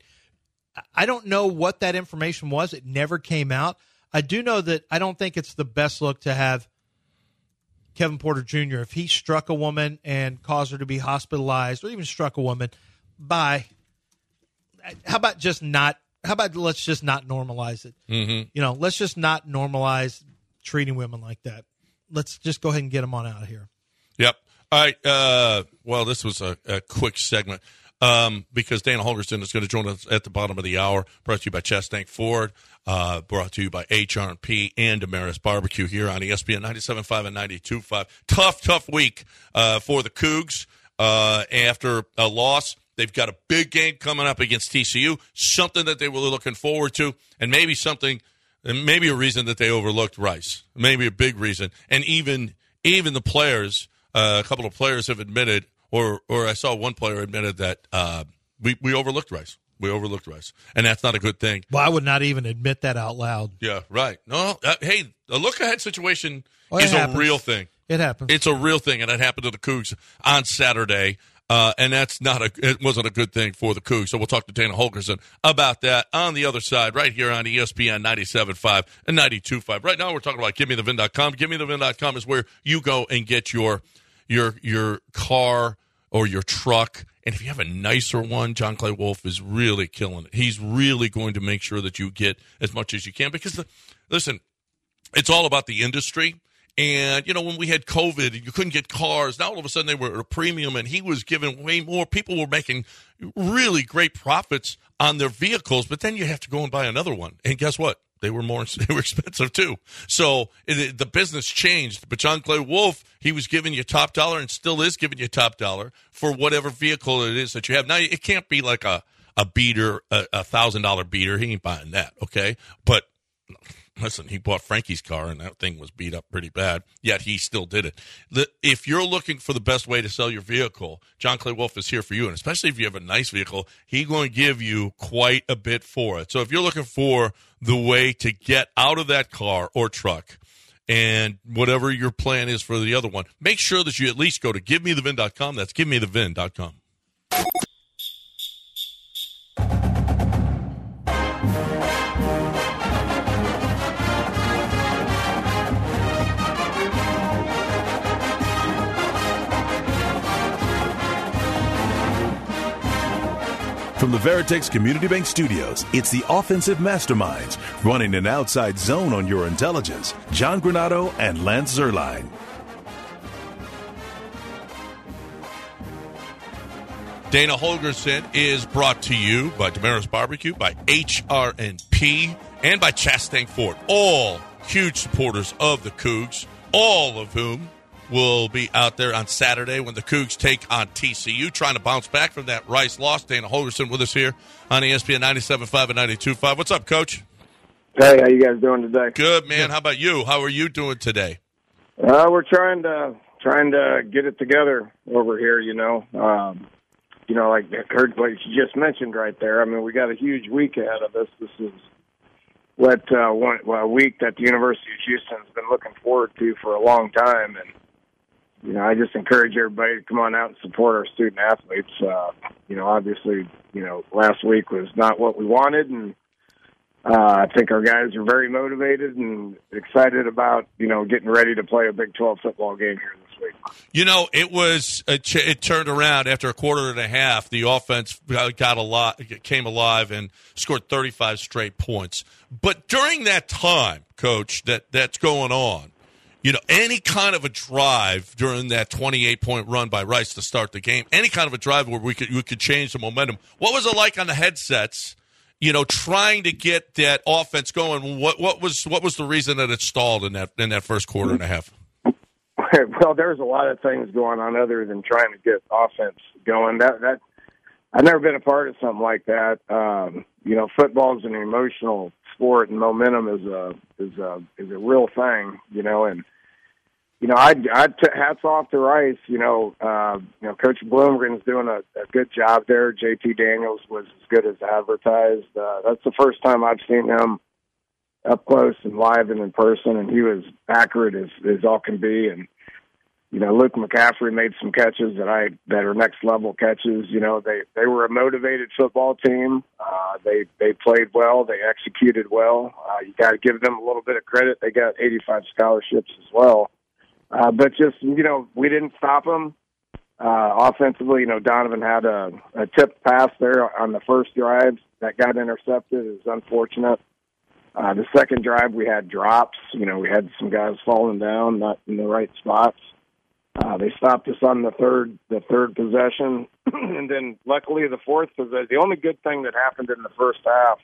Speaker 2: I don't know what that information was. It never came out. I do know that I don't think it's the best look to have Kevin Porter Junior If he struck a woman and caused her to be hospitalized or even struck a woman, by how about just not, how about let's just not normalize it?
Speaker 4: Mm-hmm.
Speaker 2: You know, let's just not normalize treating women like that. Let's just go ahead and get them on out of here.
Speaker 4: Yep. All right. Uh, well, this was a, a quick segment um, because Dana Holgerson is going to join us at the bottom of the hour. Brought to you by Chestnut Ford. Uh, brought to you by H R and P and Damaris Barbecue here on E S P N ninety-seven point five and ninety-two point five. Tough, tough week uh, for the Cougs uh, after a loss. They've got a big game coming up against T C U, something that they were looking forward to, and maybe something, maybe a reason that they overlooked Rice, maybe a big reason. And even even the players, uh, a couple of players have admitted, or or I saw one player admitted that uh, we, we overlooked Rice. We overlooked Rice, and that's not a good thing.
Speaker 2: Well, I would not even admit that out loud.
Speaker 4: Yeah, right. No, uh, hey, the look-ahead situation
Speaker 2: Well, it
Speaker 4: is
Speaker 2: happens.
Speaker 4: a real thing.
Speaker 2: It happens.
Speaker 4: It's a real thing, and it happened to the Cougs on Saturday, uh, and that's not a. It wasn't a good thing for the Cougs. So we'll talk to Dana Holgerson about that on the other side, right here on E S P N ninety-seven point five and ninety-two point five. Right now, we're talking about give me the vin dot com. give me the vin dot com is where you go and get your your your car or your truck. And if you have a nicer one, John Clay Wolf is really killing it. He's really going to make sure that you get as much as you can because, the, listen, it's all about the industry. And, you know, when we had COVID, you couldn't get cars. Now all of a sudden they were at a premium, and he was giving way more. People were making really great profits on their vehicles, but then you have to go and buy another one. And guess what? They were more they were expensive too. So it, the business changed. But John Clay Wolf, he was giving you top dollar and still is giving you top dollar for whatever vehicle it is that you have. Now it can't be like a a beater, a, a thousand dollar beater. He ain't buying that, okay? But listen, he bought Frankie's car and that thing was beat up pretty bad. Yet he still did it. The, if you're looking for the best way to sell your vehicle, John Clay Wolf is here for you. And especially if you have a nice vehicle, he's going to give you quite a bit for it. So if you're looking for the way to get out of that car or truck, and whatever your plan is for the other one, make sure that you at least go to give me the vin dot com. That's give me the vin dot com.
Speaker 3: From the Veritex Community Bank Studios, it's the offensive masterminds running an outside zone on your intelligence. John Granado and Lance Zerline.
Speaker 4: Dana Holgerson is brought to you by Damaris Barbecue, by H R and P, and by Chastang Ford. All huge supporters of the Cougs, all of whom will be out there on Saturday when the Cougs take on T C U, trying to bounce back from that Rice loss. Dana Holgerson with us here on E S P N ninety-seven point five and ninety-two point five. What's up, Coach?
Speaker 7: Hey, how you guys doing today?
Speaker 4: Good, man. How about you? How are you doing today?
Speaker 7: Uh, we're trying to trying to get it together over here. You know, um, you know, like I heard what you just mentioned right there. I mean, we got a huge week ahead of us. This is what uh, one well, a week that the University of Houston's been looking forward to for a long time, and you know, I just encourage everybody to come on out and support our student athletes. Uh, you know, obviously, you know, last week was not what we wanted, and uh, I think our guys are very motivated and excited about, you know, getting ready to play a Big twelve football game here this week.
Speaker 4: You know, it was it, it turned around after a quarter and a half. The offense got a lot, came alive and scored thirty-five straight points. But during that time, Coach, that that's going on, you know, any kind of a drive during that twenty-eight point run by Rice to start the game, any kind of a drive where we could we could change the momentum. What was it like on the headsets, you know, trying to get that offense going? What what was what was the reason that it stalled in that in that first quarter and a half?
Speaker 7: Well, there's a lot of things going on other than trying to get offense going. That that I've never been a part of something like that. Um, you know, football is an emotional sport, and momentum is a is a is a real thing. You know, and you know, I I t- hats off to Rice. You know, uh, you know, Coach Bloomgren's doing a, a good job there. J T Daniels was as good as advertised. Uh, that's the first time I've seen him up close and live and in person, and he was accurate as, as all can be. And you know, Luke McCaffrey made some catches that I that are next level catches. You know, they they were a motivated football team. Uh, they they played well. They executed well. Uh, you got to give them a little bit of credit. They got eighty-five scholarships as well. Uh, but just, you know, we didn't stop them. Uh, offensively, you know, Donovan had a, a tipped pass there on the first drive that got intercepted. It was unfortunate. Uh, the second drive, we had drops. You know, we had some guys falling down, not in the right spots. Uh, they stopped us on the third the third possession. And then, luckily, the fourth possession, the only good thing that happened in the first half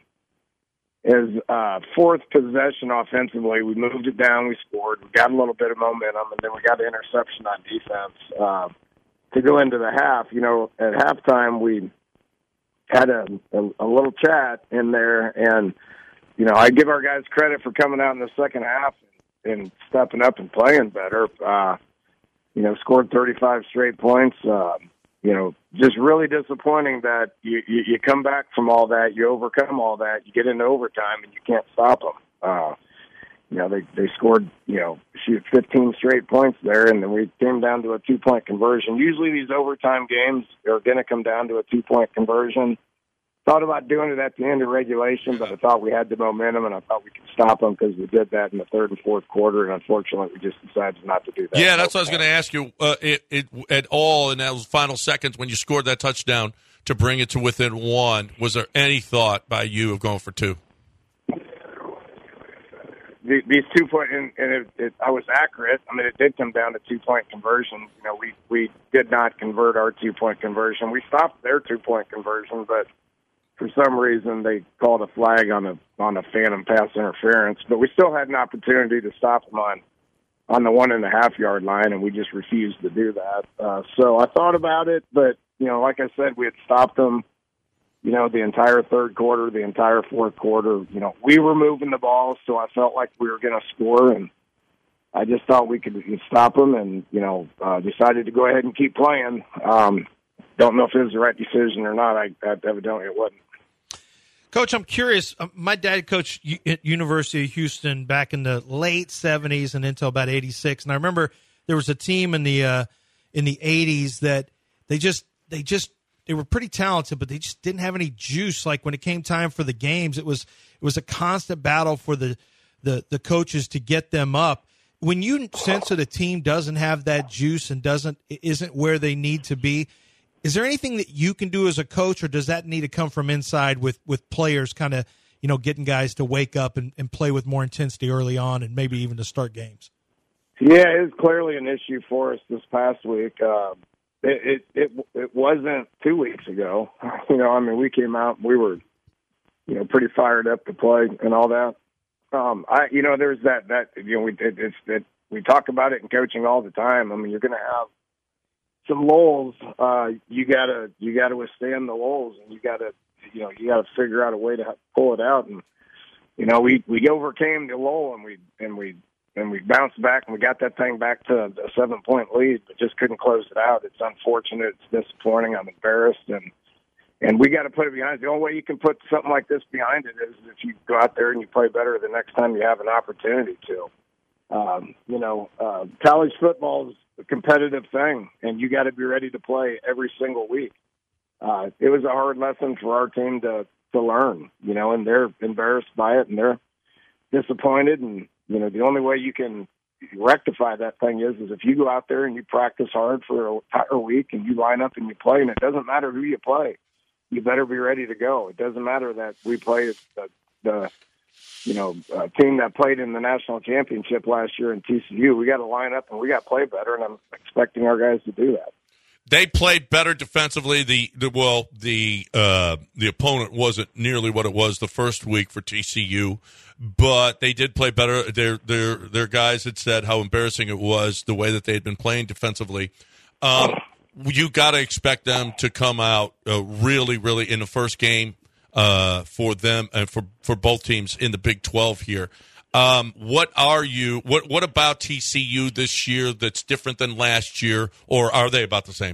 Speaker 7: is uh, fourth possession offensively. We moved it down, we scored, we got a little bit of momentum, and then we got an interception on defense. Uh, to go into the half, you know, at halftime we had a, a, a little chat in there, and, you know, I give our guys credit for coming out in the second half and, and stepping up and playing better. Uh, you know, scored thirty-five straight points. Uh, You know, just really disappointing that you, you, you come back from all that, you overcome all that, you get into overtime, and you can't stop them. Uh, you know, they, they scored, you know, shoot fifteen straight points there, and then we came down to a two-point conversion. Usually these overtime games are going to come down to a two-point conversion. Thought about doing it at the end of regulation, but I thought we had the momentum, and I thought we could stop them because we did that in the third and fourth quarter, and unfortunately we just decided not to do that.
Speaker 4: Yeah, that's what I was going to ask you. Uh, it, it, at all in those final seconds when you scored that touchdown to bring it to within one, was there any thought by you of going for two?
Speaker 7: The, these two point, and, and it, it, I was accurate. I mean, it did come down to two point conversion. You know, we we did not convert our two point conversion. We stopped their two point conversion, but for some reason they called a flag on a on a phantom pass interference. But we still had an opportunity to stop them on on the one and a half yard line, and we just refused to do that. Uh, so I thought about it, but you know, like I said, we had stopped them. You know, the entire third quarter, the entire fourth quarter, you know, we were moving the ball, so I felt like we were going to score, and I just thought we could stop them, and, you know, uh, decided to go ahead and keep playing. Um, don't know if it was the right decision or not. I, I evidently it wasn't.
Speaker 2: Coach, I'm curious. Uh, my dad coached U- at University of Houston back in the late seventies and until about eighty-six, and I remember there was a team in the uh, in the eighties that they just they just They were pretty talented, but they just didn't have any juice. Like when it came time for the games, it was it was a constant battle for the, the, the coaches to get them up. When you sense that a team doesn't have that juice and doesn't isn't where they need to be, Is there anything that you can do as a coach, or does that need to come from inside with, with players kind of, you know, getting guys to wake up and, and play with more intensity early on and maybe even to start games?
Speaker 7: Yeah, it's clearly an issue for us this past week. Uh, it, it it it wasn't two weeks ago. You know, I mean, we came out, we were, you know, pretty fired up to play and all that. Um, I, you know, there's that that you know, we it, it's it, we talk about it in coaching all the time. I mean, you're going to have some lulls. Uh, you gotta you gotta withstand the lulls, and you gotta you know you gotta figure out a way to pull it out. And you know, we we overcame the lull, and we and we. And we bounced back, and we got that thing back to a seven-point lead, but just couldn't close it out. It's unfortunate. It's disappointing. I'm embarrassed, and and we got to put it behind. The only way you can put something like this behind it is if you go out there and you play better the next time you have an opportunity to. Um, you know, uh, college football is a competitive thing, and you got to be ready to play every single week. Uh, it was a hard lesson for our team to to learn, you know, and they're embarrassed by it, and they're disappointed, and you know, the only way you can rectify that thing is, is if you go out there and you practice hard for an entire week and you line up and you play, and it doesn't matter who you play, you better be ready to go. It doesn't matter that we played the, the you know, uh, team that played in the national championship last year in T C U. We got to line up and we got to play better, and I'm expecting our guys to do that.
Speaker 4: They played better defensively. The, the well, the uh, the opponent wasn't nearly what it was the first week for T C U, but they did play better. Their their their guys had said how embarrassing it was the way that they had been playing defensively. Um, you got to expect them to come out uh, really, really in the first game uh, for them and for for both teams in the Big twelve here. Um, what are you? What what about T C U this year that's different than last year, or are they about the same?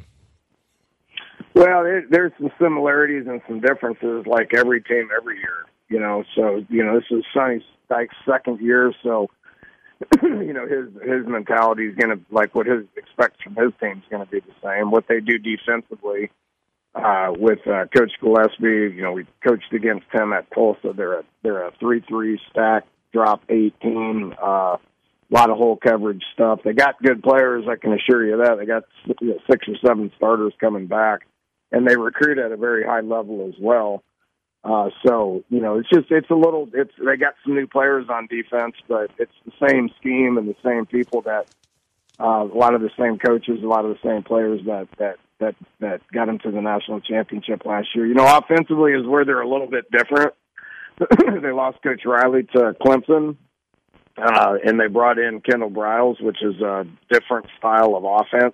Speaker 7: Well, there, there's some similarities and some differences, like every team every year. You know, so you know this is Sonny Dykes' second year, so you know his his mentality is going to, like what his expects from his team is going to be the same. What they do defensively uh, with uh, Coach Gillespie, you know, we coached against him at Tulsa. They're a they're a three three stack. Drop eighteen, uh, a lot of hole coverage stuff. They got good players, I can assure you that. They got six or seven starters coming back, and they recruit at a very high level as well. Uh, so, you know, it's just, it's a little, it's, they got some new players on defense, but it's the same scheme and the same people that, uh, a lot of the same coaches, a lot of the same players that, that, that, that got into the national championship last year. You know, offensively is where they're a little bit different. They lost Coach Riley to Clemson, uh, and they brought in Kendall Briles, which is a different style of offense.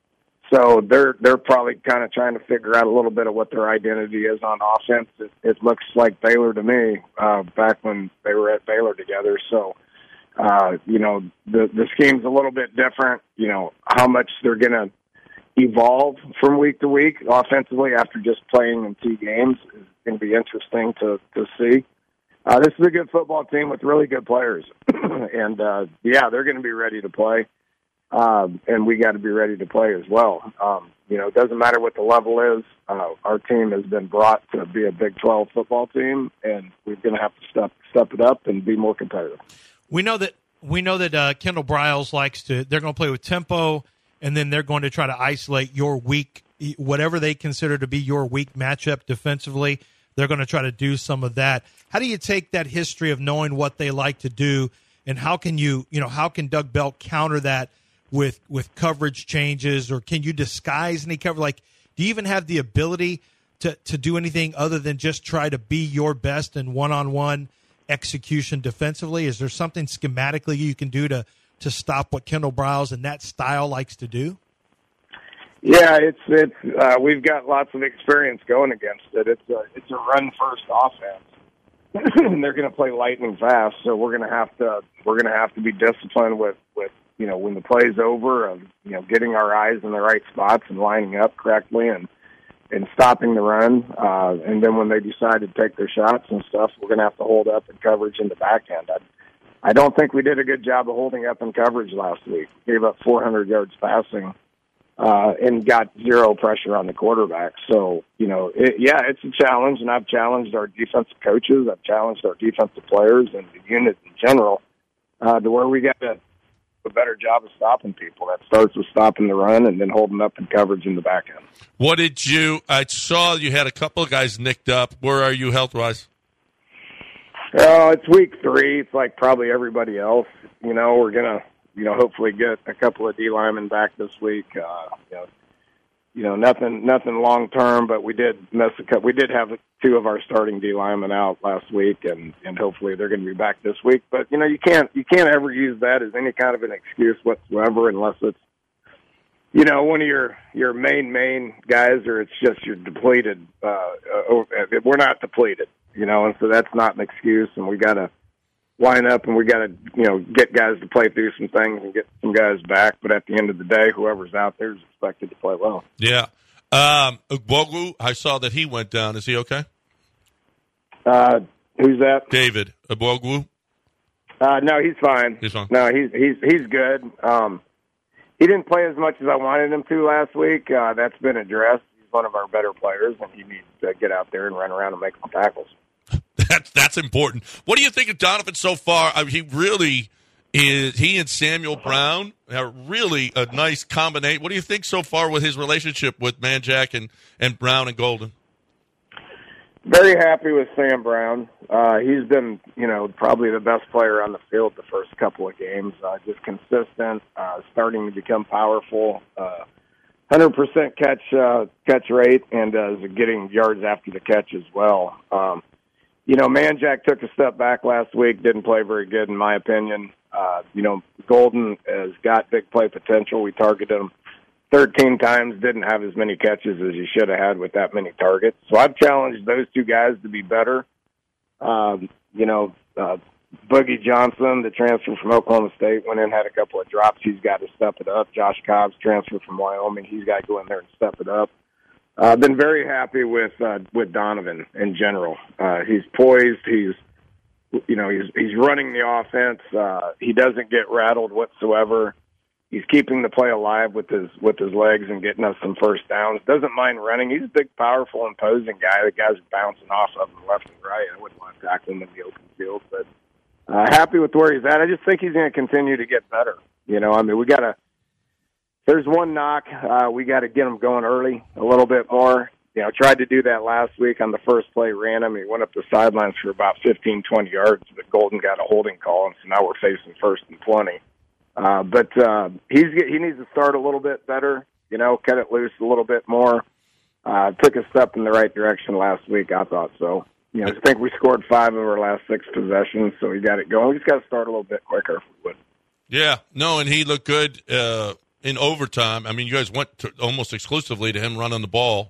Speaker 7: So they're they're probably kind of trying to figure out a little bit of what their identity is on offense. It, it looks like Baylor to me, uh, back when they were at Baylor together. So, uh, you know, the the scheme's a little bit different. You know, how much they're going to evolve from week to week offensively after just playing in two games is going to be interesting to to see. Uh, this is a good football team with really good players. and, uh, yeah, they're going to be ready to play. Um, and we got to be ready to play as well. Um, you know, it doesn't matter what the level is. Uh, our team has been brought to be a Big twelve football team, and we're going to have to step step it up and be more competitive.
Speaker 2: We know that we know that uh, Kendall Briles likes to. They're going to play with tempo, and then they're going to try to isolate your weak, whatever they consider to be your weak matchup defensively. They're going to try to do some of that. How do you take that history of knowing what they like to do, and how can you, you know, how can Doug Belk counter that with with coverage changes, or can you disguise any cover? Like, do you even have the ability to, to do anything other than just try to be your best in one-on-one execution defensively? Is there something schematically you can do to, to stop what Kendall Briles and that style likes to do?
Speaker 7: Yeah, it's it's uh, we've got lots of experience going against it. It's a it's a run first offense, and they're going to play lightning fast. So we're going to have to we're going to have to be disciplined with, with you know when the play's over, of you know getting our eyes in the right spots and lining up correctly and and stopping the run. Uh, and then when they decide to take their shots and stuff, we're going to have to hold up in coverage in the back end. I, I don't think we did a good job of holding up in coverage last week. We gave up four hundred yards passing. Uh, and got zero pressure on the quarterback. So, you know, it, yeah, it's a challenge, and I've challenged our defensive coaches. I've challenged our defensive players and the unit in general uh, to where we got to a better job of stopping people. That starts with stopping the run and then holding up in coverage in the back end.
Speaker 4: What did you – I saw you had a couple of guys nicked up. Where are you health-wise?
Speaker 7: Uh, it's week three. It's like probably everybody else. You know, we're going to, you know, hopefully get a couple of D linemen back this week. Uh, you know, you know, nothing, nothing long term, but we did miss a couple. We did have two of our starting D linemen out last week, and, and hopefully they're going to be back this week. But you know, you can't, you can't ever use that as any kind of an excuse whatsoever, unless it's, you know, one of your your main main guys, or it's just you're depleted. Uh, uh, we're not depleted, you know, and so that's not an excuse, and we got to line up, and we got to, you know, get guys to play through some things and get some guys back. But at the end of the day, whoever's out there is expected to play well.
Speaker 4: Yeah. Um, Ugbogu, I saw that he went down. Is he okay?
Speaker 7: Uh, who's that?
Speaker 4: David Ugbogu.
Speaker 7: Uh, no, he's fine.
Speaker 4: He's fine.
Speaker 7: No, he's he's he's good. Um, he didn't play as much as I wanted him to last week. Uh, that's been addressed. He's one of our better players, and he needs to get out there and run around and make some tackles.
Speaker 4: That's that's important. What do you think of Donovan so far? I mean, he really is. He and Samuel Brown are really a nice combination. What do you think so far with his relationship with Manjack and, and Brown and Golden?
Speaker 7: Very happy with Sam Brown. Uh, he's been, you know, probably the best player on the field the first couple of games. Uh, just consistent, uh, starting to become powerful. Uh, one hundred percent catch uh, catch rate, and uh, is getting yards after the catch as well. Um, You know, Manjack took a step back last week, didn't play very good in my opinion. Uh, you know, Golden has got big play potential. We targeted him thirteen times, didn't have as many catches as he should have had with that many targets. So I've challenged those two guys to be better. Um, you know, uh, Boogie Johnson, the transfer from Oklahoma State, went in, had a couple of drops. He's got to step it up. Josh Cobbs, transfer from Wyoming, he's got to go in there and step it up. I've uh, been very happy with uh, with Donovan in general. Uh, he's poised. He's, you know, he's he's running the offense. Uh, he doesn't get rattled whatsoever. He's keeping the play alive with his with his legs and getting us some first downs. Doesn't mind running. He's a big, powerful, imposing guy. The guys are bouncing off of him left and right. I wouldn't want to tackle him in the open field, but uh, happy with where he's at. I just think he's going to continue to get better. You know, I mean, we got to. There's one knock. Uh, we got to get him going early a little bit more. You know, tried to do that last week on the first play, ran him. He went up the sidelines for about fifteen, twenty yards. The Golden got a holding call, and so now we're facing first and twenty. Uh, but uh, he's he needs to start a little bit better, you know, cut it loose a little bit more. Uh, took a step in the right direction last week, I thought so. You know, I think we scored five of our last six possessions, so we got it going. We just got to start a little bit quicker if we would. Yeah,
Speaker 4: no, and he looked good. Uh In overtime, I mean, you guys went to almost exclusively to him running the ball.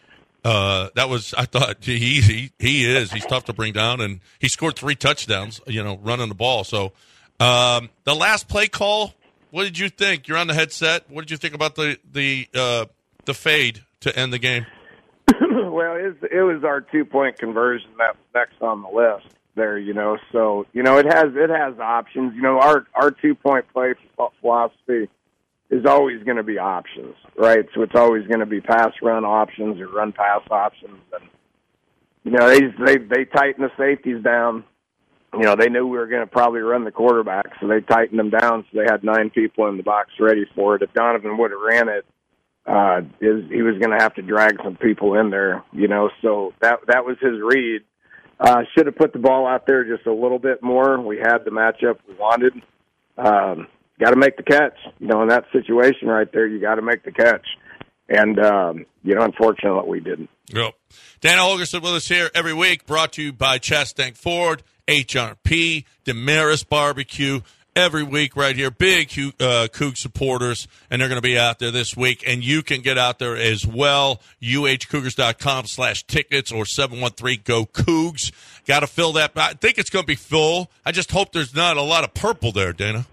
Speaker 4: Uh, that was, I thought, gee, he, he he is. He's tough to bring down, and he scored three touchdowns, you know, running the ball. So um, the last play call, what did you think? You're on the headset. What did you think about the the uh, the fade to end the game?
Speaker 7: Well, it was, it was our two-point conversion that was next on the list there, you know. So, you know, it has it has options. You know, our, our two-point play philosophy is always going to be options, right? So it's always going to be pass-run options or run-pass options. And, you know, they they they tightened the safeties down. You know, they knew we were going to probably run the quarterback, so they tightened them down so they had nine people in the box ready for it. If Donovan would have ran it, uh, is he was going to have to drag some people in there, you know. So that that was his read. Uh, should have put the ball out there just a little bit more. We had the matchup we wanted. Um Got to make the catch, you know. In that situation right there, you got to make the catch, and um, you know, unfortunately, we didn't.
Speaker 4: Yep. Dan Holgerson with us here every week, brought to you by Chastank Ford, H R P, Damaris Barbecue. Every week, right here, big uh, Coug supporters, and they're going to be out there this week, and you can get out there as well. U H Cougars dot com slash tickets or seven one three go Cougs. Got to fill that. I think it's going to be full. I just hope there's not a lot of purple there, Dana.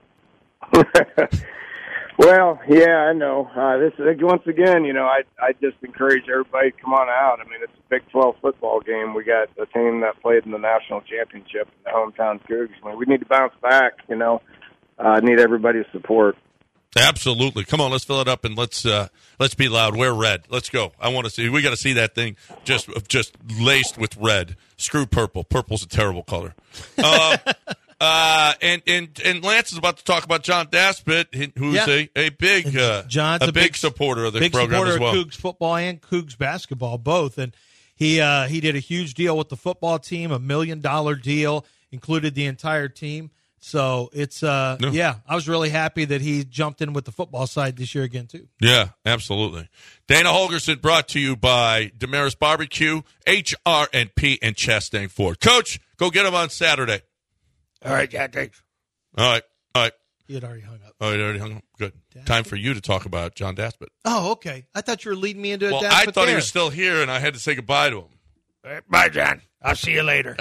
Speaker 7: Well, yeah, I know. Uh, this once again, you know, I I just encourage everybody to come on out. I mean, it's a Big twelve football game. We got a team that played in the national championship in the hometown Cougs. I mean, we need to bounce back. You know, uh, need everybody's support.
Speaker 4: Absolutely. Come on, let's fill it up and let's uh, let's be loud. Wear red. Let's go. I want to see. We got to see that thing just just laced with red. Screw purple. Purple's a terrible color. Uh, Uh, and, and, and Lance is about to talk about John Daspit, who's
Speaker 2: Yeah.
Speaker 4: a, a big uh,
Speaker 2: John's
Speaker 4: a,
Speaker 2: a
Speaker 4: big,
Speaker 2: big-
Speaker 4: supporter of the
Speaker 2: Big
Speaker 4: program
Speaker 2: supporter
Speaker 4: as well.
Speaker 2: of Cougs football and Cougs basketball, both. And he uh, he did a huge deal with the football team, a million dollar deal, included the entire team. So it's uh
Speaker 4: No.
Speaker 2: yeah, I was really happy that he jumped in with the football side this year again too.
Speaker 4: Yeah, absolutely. Dana Holgerson brought to you by Damaris Barbecue, H R and P, and Chastang Ford. Coach, go get him on Saturday.
Speaker 2: All right, yeah, thanks.
Speaker 4: All right, all right.
Speaker 2: He had already hung up.
Speaker 4: Oh, you already hung up. Good. Time for you to talk about John Daspit.
Speaker 2: Oh, okay. I thought you were leading me into a
Speaker 4: Well,
Speaker 2: Daspit
Speaker 4: I thought he
Speaker 2: there.
Speaker 4: was still here, and I had to say goodbye to him.
Speaker 8: Bye, John. I'll see you later.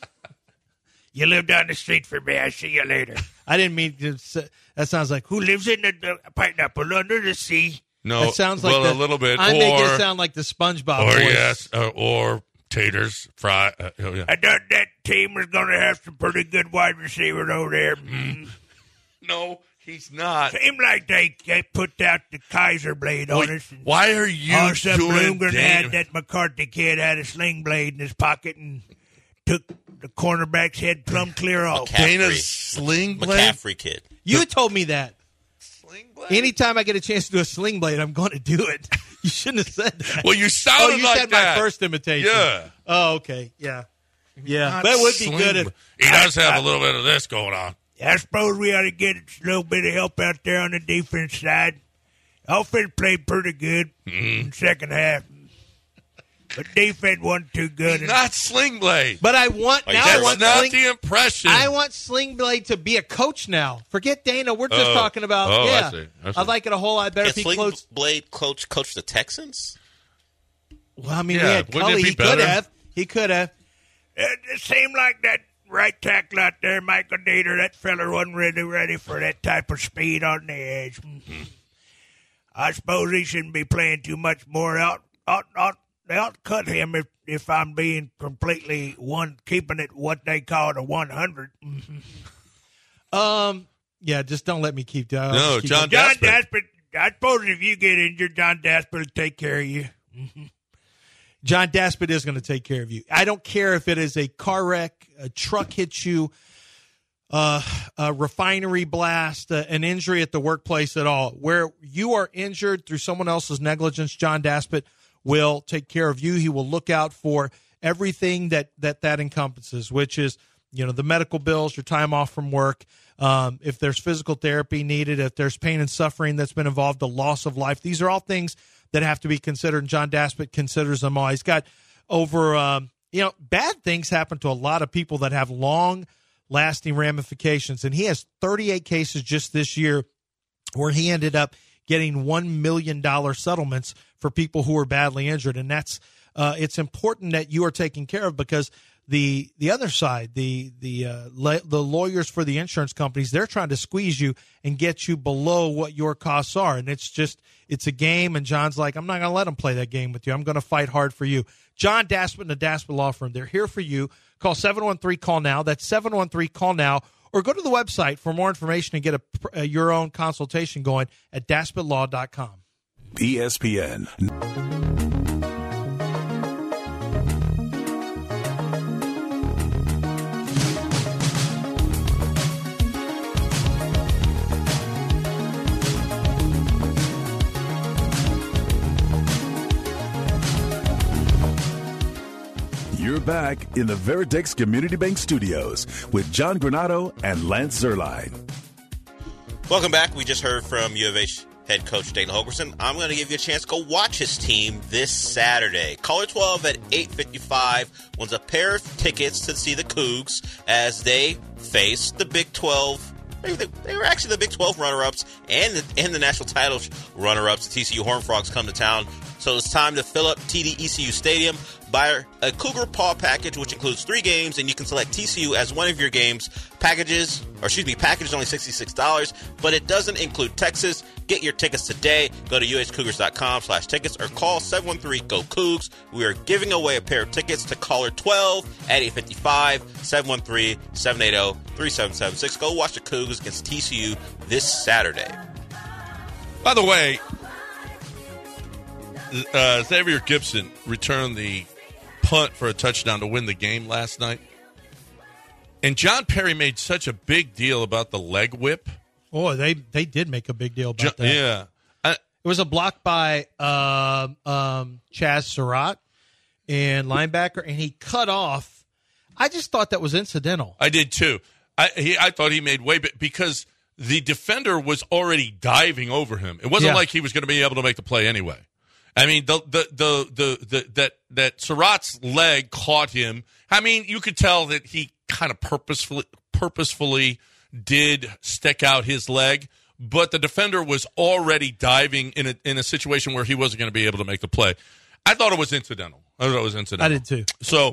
Speaker 8: You live down the street from me. I'll see you later.
Speaker 2: I didn't mean to say, that sounds like
Speaker 8: Who lives in the, the pineapple under the sea?
Speaker 4: No,
Speaker 2: that sounds like
Speaker 4: well,
Speaker 2: the,
Speaker 4: a little bit.
Speaker 2: I'm
Speaker 4: or,
Speaker 2: making it sound like the SpongeBob
Speaker 4: or
Speaker 2: voice.
Speaker 4: yes, uh, or taters, fry. Uh, oh, yeah.
Speaker 8: I thought that team was going to have some pretty good wide receivers over there. Mm.
Speaker 4: No, he's not.
Speaker 8: Seemed like they, they put out the Kaiser blade on
Speaker 4: Wait,
Speaker 8: us. And
Speaker 4: why are you
Speaker 8: also,
Speaker 4: doing
Speaker 8: Bloomgren
Speaker 4: Dana?
Speaker 8: had that McCarthy kid had a sling blade in his pocket and took the cornerback's head plumb clear off.
Speaker 5: McCaffrey.
Speaker 4: Dana's sling blade?
Speaker 5: McCaffrey kid.
Speaker 2: You told me that.
Speaker 4: Sling blade?
Speaker 2: Anytime I get a chance to do a sling blade, I'm going to do it. You shouldn't have said that.
Speaker 4: Well, you
Speaker 2: Oh,
Speaker 4: sounded
Speaker 2: you
Speaker 4: like
Speaker 2: said
Speaker 4: that.
Speaker 2: my first imitation.
Speaker 4: Yeah.
Speaker 2: Oh, okay. Yeah. Yeah.
Speaker 4: Not
Speaker 2: That would be
Speaker 4: sling
Speaker 2: good.
Speaker 4: blade.
Speaker 2: If,
Speaker 4: He does have a little bit of this going on.
Speaker 8: I suppose we ought to get a little bit of help out there on the defense side. Offense played pretty good
Speaker 4: Mm-hmm.
Speaker 8: in the second half. But defense wasn't too good.
Speaker 4: He's not sling blade.
Speaker 2: but I want
Speaker 5: Are you
Speaker 2: now.
Speaker 5: sure
Speaker 2: I
Speaker 4: That's
Speaker 2: want
Speaker 4: not
Speaker 2: sling,
Speaker 4: the impression.
Speaker 2: I want Sling Blade to be a coach now. Forget Dana. We're just
Speaker 4: Oh.
Speaker 2: talking about.
Speaker 4: Oh, I
Speaker 2: yeah,
Speaker 4: see. I see.
Speaker 2: I'd like it a whole lot better
Speaker 5: Can
Speaker 2: if he
Speaker 5: Sling
Speaker 2: closed.
Speaker 5: Blade coach coach the Texans?
Speaker 2: Well, I mean,
Speaker 4: Yeah,
Speaker 2: we had
Speaker 4: wouldn't it
Speaker 2: Cully.
Speaker 4: be
Speaker 2: He could
Speaker 4: better?
Speaker 2: have. He could have.
Speaker 8: It, it seemed like that right tackle out there, Michael Dieter, that fella wasn't really ready for that type of speed on the edge.
Speaker 4: Mm-hmm.
Speaker 8: I suppose he shouldn't be playing too much more. Out, out, out, they ought to cut him if, if I'm being completely one, keeping it what they call the one hundred.
Speaker 2: Um. Yeah. Just don't let me keep down.
Speaker 4: No,
Speaker 2: keep
Speaker 4: John
Speaker 2: going.
Speaker 8: John
Speaker 4: Daspit.
Speaker 8: Daspit, I suppose if you get injured, John Daspit will take care of you.
Speaker 2: John Daspit is going to take care of you. I don't care if it is a car wreck, a truck hits you, uh, a refinery blast, uh, an injury at the workplace at all. Where you are injured through someone else's negligence, John Daspit will take care of you. He will look out for everything that that, that encompasses, which is, you know, the medical bills, your time off from work, um, if there's physical therapy needed, if there's pain and suffering that's been involved, the loss of life. These are all things that have to be considered, and John Daspit considers them all. He's got over, um, you know, bad things happen to a lot of people that have long-lasting ramifications, and he has thirty-eight cases just this year where he ended up getting one million dollars settlements for people who were badly injured, and that's uh, it's important that you are taken care of because the the other side, the the uh, la- the lawyers for the insurance companies, they're trying to squeeze you and get you below what your costs are, and it's just it's a game. And John's like, I'm not going to let him play that game with you. I'm going to fight hard for you. John Daspit and the Daspit Law Firm, they're here for you. Call seven one three call now. That's seven one three call now. Or go to the website for more information and get a, a, your own consultation going at daspit law dot com.
Speaker 3: E S P N. You're back in the Veritex Community Bank Studios with John Granado and Lance Zerline.
Speaker 5: Welcome back. We just heard from U of H head coach Dana Holgerson. I'm going to give you a chance to go watch his team this Saturday. Caller twelve at eight fifty-five wins a pair of tickets to see the Cougs as they face the Big twelve. They, they were actually the Big twelve runner-ups and the, and the national title runner-ups. The T C U Horned Frogs come to town. So it's time to fill up T D E C U Stadium. Buy a Cougar Paw package, which includes three games, and you can select T C U as one of your games. Packages, or excuse me, package is only sixty-six dollars, but it doesn't include Texas. Get your tickets today. Go to U H Cougars dot com slash tickets or call seven one three G O Cougs. We are giving away a pair of tickets to caller twelve at eight fifty-five, seven one three, seven eight zero, three seven seven six. Go watch the Cougs against T C U this Saturday.
Speaker 4: By the way, uh, Xavier Gibson returned the punt for a touchdown to win the game last night. And John Perry made such a big deal about the leg whip.
Speaker 2: Oh, they they did make a big deal about
Speaker 4: Jo-
Speaker 2: that.
Speaker 4: Yeah. I,
Speaker 2: It was a block by uh, um, Chaz Surratt and linebacker, and he cut off. I just thought that was incidental.
Speaker 4: I did too. I he, I thought he made way big because the defender was already diving over him. It wasn't
Speaker 2: Yeah.
Speaker 4: like he was going to be able to make the play anyway. I mean, the the the the, the that that Surratt's leg caught him. I mean, you could tell that he kind of purposefully purposefully did stick out his leg, but the defender was already diving in a in a situation where he wasn't going to be able to make the play. I thought it was incidental. I thought it was incidental.
Speaker 2: I did too.
Speaker 4: So,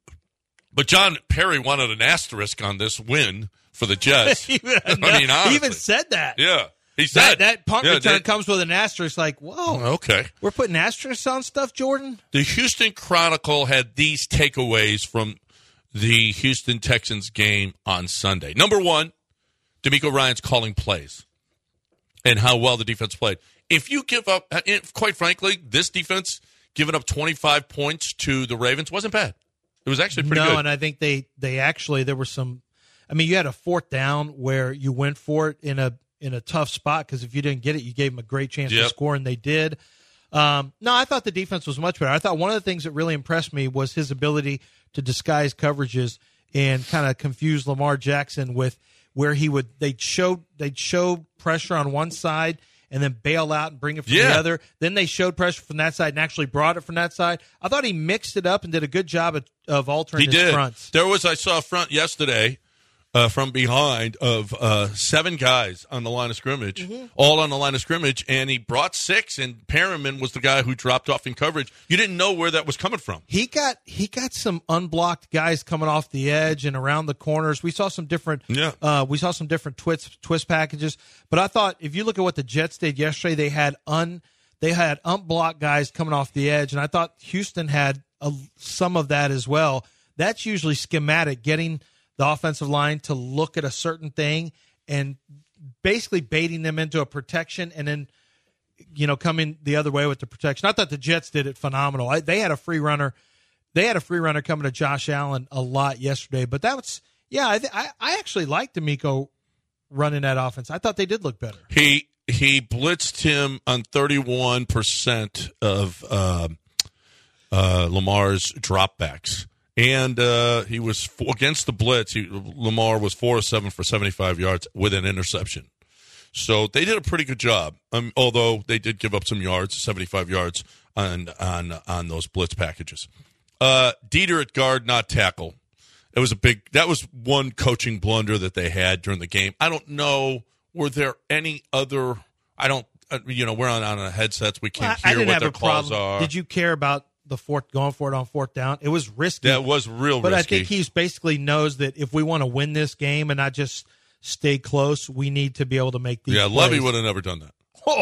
Speaker 4: but John Perry wanted an asterisk on this win for the Jets. I mean, honestly.
Speaker 2: he even said that.
Speaker 4: Yeah. He said
Speaker 2: That, that punt
Speaker 4: yeah,
Speaker 2: return
Speaker 4: that-
Speaker 2: comes with an asterisk. Like, whoa,
Speaker 4: Okay.
Speaker 2: we're putting asterisks on stuff, Jordan.
Speaker 4: The Houston Chronicle had these takeaways from the Houston Texans game on Sunday. Number one, D'Amico Ryan's calling plays and how well the defense played. If you give up, and quite frankly, this defense giving up twenty-five points to the Ravens wasn't bad. It was actually pretty
Speaker 2: no,
Speaker 4: good.
Speaker 2: and I think they they actually there were some. I mean, you had a fourth down where you went for it in a in a tough spot because if you didn't get it, you gave them a great chance
Speaker 4: Yep.
Speaker 2: to score, and they did. Um, no, I thought the defense was much better. I thought one of the things that really impressed me was his ability to disguise coverages and kind of confuse Lamar Jackson with where he would they'd show they'd show pressure on one side and then bail out and bring it from
Speaker 4: Yeah.
Speaker 2: the other. Then they showed pressure from that side and actually brought it from that side. I thought he mixed it up and did a good job of, of altering
Speaker 4: He
Speaker 2: his
Speaker 4: did.
Speaker 2: fronts.
Speaker 4: There was I saw a front yesterday uh, from behind of uh, seven guys on the line of scrimmage,
Speaker 2: Mm-hmm.
Speaker 4: all on the line of scrimmage, and he brought six. And Perriman was the guy who dropped off in coverage. You didn't know where that was coming from.
Speaker 2: He got he got some unblocked guys coming off the edge and around the corners. We saw some different
Speaker 4: Yeah.
Speaker 2: uh, we saw some different twist twist packages. But I thought if you look at what the Jets did yesterday, they had un they had unblocked guys coming off the edge, and I thought Houston had a, some of that as well. That's usually schematic, getting the offensive line to look at a certain thing and basically baiting them into a protection and then you know, coming the other way with the protection. I thought the Jets did it phenomenal. I, they had a free runner. They had a free runner coming to Josh Allen a lot yesterday. But that was, yeah, I, th- I, I actually liked D'Amico running that offense. I thought they did look better.
Speaker 4: He he blitzed him on thirty-one percent of uh, uh, Lamar's dropbacks. And uh, he was four, against the blitz. He, Lamar was four of seven for seventy-five yards with an interception. So they did a pretty good job. Um, although they did give up some yards, seventy-five yards on on on those blitz packages. Uh, Dieter at guard, not tackle. It was a big. That was one coaching blunder that they had during the game. I don't know. Were there any other? I don't. Uh, you know, we're on on our headsets. We can't
Speaker 2: I, I
Speaker 4: hear
Speaker 2: didn't
Speaker 4: what
Speaker 2: have
Speaker 4: their
Speaker 2: a
Speaker 4: calls
Speaker 2: problem.
Speaker 4: are.
Speaker 2: Did you care about the fourth going for it on fourth down? It was risky.
Speaker 4: That was real
Speaker 2: but
Speaker 4: risky.
Speaker 2: I think he's basically knows that if we want to win this game and not just stay close, we need to be able to make these
Speaker 4: Yeah,
Speaker 2: plays.
Speaker 4: Lovey would have never done that.
Speaker 2: Oh.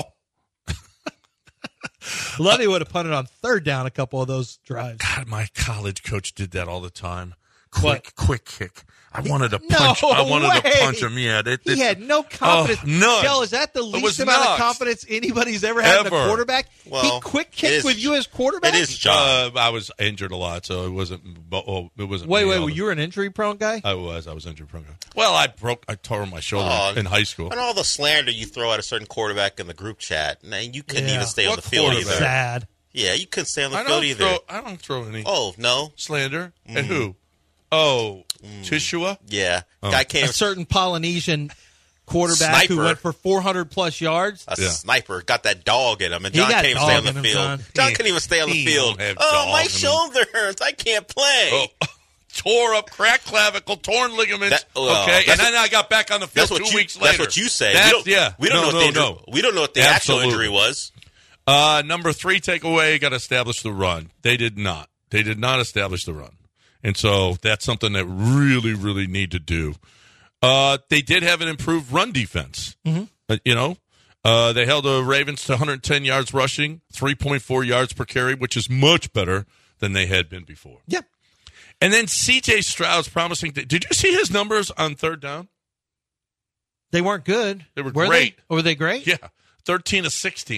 Speaker 2: Lovey would have punted on third down a couple of those drives.
Speaker 4: God, my college coach did that all the time.
Speaker 2: What?
Speaker 4: Quick, quick kick. I wanted to
Speaker 2: No
Speaker 4: punch. I wanted
Speaker 2: way.
Speaker 4: to punch him. Yeah, it,
Speaker 2: He
Speaker 4: it-
Speaker 2: had no confidence.
Speaker 4: Oh, none.
Speaker 2: Dell, is that the
Speaker 4: It was
Speaker 2: least amount
Speaker 4: nuts.
Speaker 2: of confidence anybody's ever had in
Speaker 4: Ever.
Speaker 2: a quarterback?
Speaker 5: Well,
Speaker 2: he quick
Speaker 5: it
Speaker 2: kicked
Speaker 5: is-
Speaker 2: with you as quarterback?
Speaker 5: It is John.
Speaker 4: Uh, I was injured a lot, so it wasn't. Oh, it wasn't.
Speaker 2: Wait,
Speaker 4: me
Speaker 2: wait,
Speaker 4: all
Speaker 2: were
Speaker 4: the-
Speaker 2: you an injury prone guy?
Speaker 4: I was. I was injured prone. Well, I broke. I tore my shoulder
Speaker 5: Oh,
Speaker 4: in high school.
Speaker 5: And all the slander you throw at a certain quarterback in the group chat, man, you couldn't
Speaker 2: Yeah.
Speaker 5: even stay on
Speaker 4: What
Speaker 5: the field
Speaker 4: quarterback?
Speaker 5: either.
Speaker 2: Sad.
Speaker 5: Yeah, you couldn't stay on the
Speaker 4: I
Speaker 5: field
Speaker 4: don't
Speaker 5: either.
Speaker 4: throw. I don't throw any
Speaker 5: Oh no,
Speaker 4: slander.
Speaker 5: Mm.
Speaker 4: And who? Oh, Tishua.
Speaker 5: yeah,
Speaker 4: Oh.
Speaker 5: guy
Speaker 2: A
Speaker 5: came
Speaker 2: certain Polynesian quarterback who
Speaker 5: Sniper.
Speaker 2: went for four hundred plus yards.
Speaker 5: a
Speaker 4: Yeah.
Speaker 5: sniper, got that dog in him, and
Speaker 2: He
Speaker 5: John
Speaker 2: got
Speaker 5: can't even stay
Speaker 2: dog
Speaker 5: on the
Speaker 2: in him,
Speaker 5: field.
Speaker 2: John.
Speaker 5: John
Speaker 4: He-
Speaker 5: couldn't even stay on the
Speaker 4: he
Speaker 5: field.
Speaker 4: don't have
Speaker 5: Oh,
Speaker 4: dog
Speaker 5: my
Speaker 4: in him.
Speaker 5: shoulder hurts. I can't play.
Speaker 4: Oh, tore up, cracked clavicle, torn ligaments.
Speaker 5: That- well,
Speaker 4: okay, and
Speaker 5: that's
Speaker 4: then I got back on the field
Speaker 5: That's what
Speaker 4: two
Speaker 5: you.
Speaker 4: weeks later.
Speaker 5: That's what you say.
Speaker 4: That's,
Speaker 5: we don't,
Speaker 4: yeah,
Speaker 5: we don't
Speaker 4: no,
Speaker 5: know what
Speaker 4: no,
Speaker 5: the injury,
Speaker 4: no.
Speaker 5: we don't know what the
Speaker 4: Absolutely.
Speaker 5: actual injury was.
Speaker 4: Uh, number three takeaway, got to establish the run. They did not. They did not establish the run. And so that's something that really, really need to do. Uh, they did have an improved run defense. Mm-hmm. Uh, you know, uh, they held the Ravens to one hundred ten yards rushing, three point four yards per carry, which is much better than they had been before.
Speaker 2: Yeah.
Speaker 4: And then C J Stroud's promising. To, did you see his numbers on third down?
Speaker 2: They weren't good.
Speaker 4: They were
Speaker 2: Were
Speaker 4: great.
Speaker 2: They? Or were they great?
Speaker 4: Yeah, thirteen to sixteen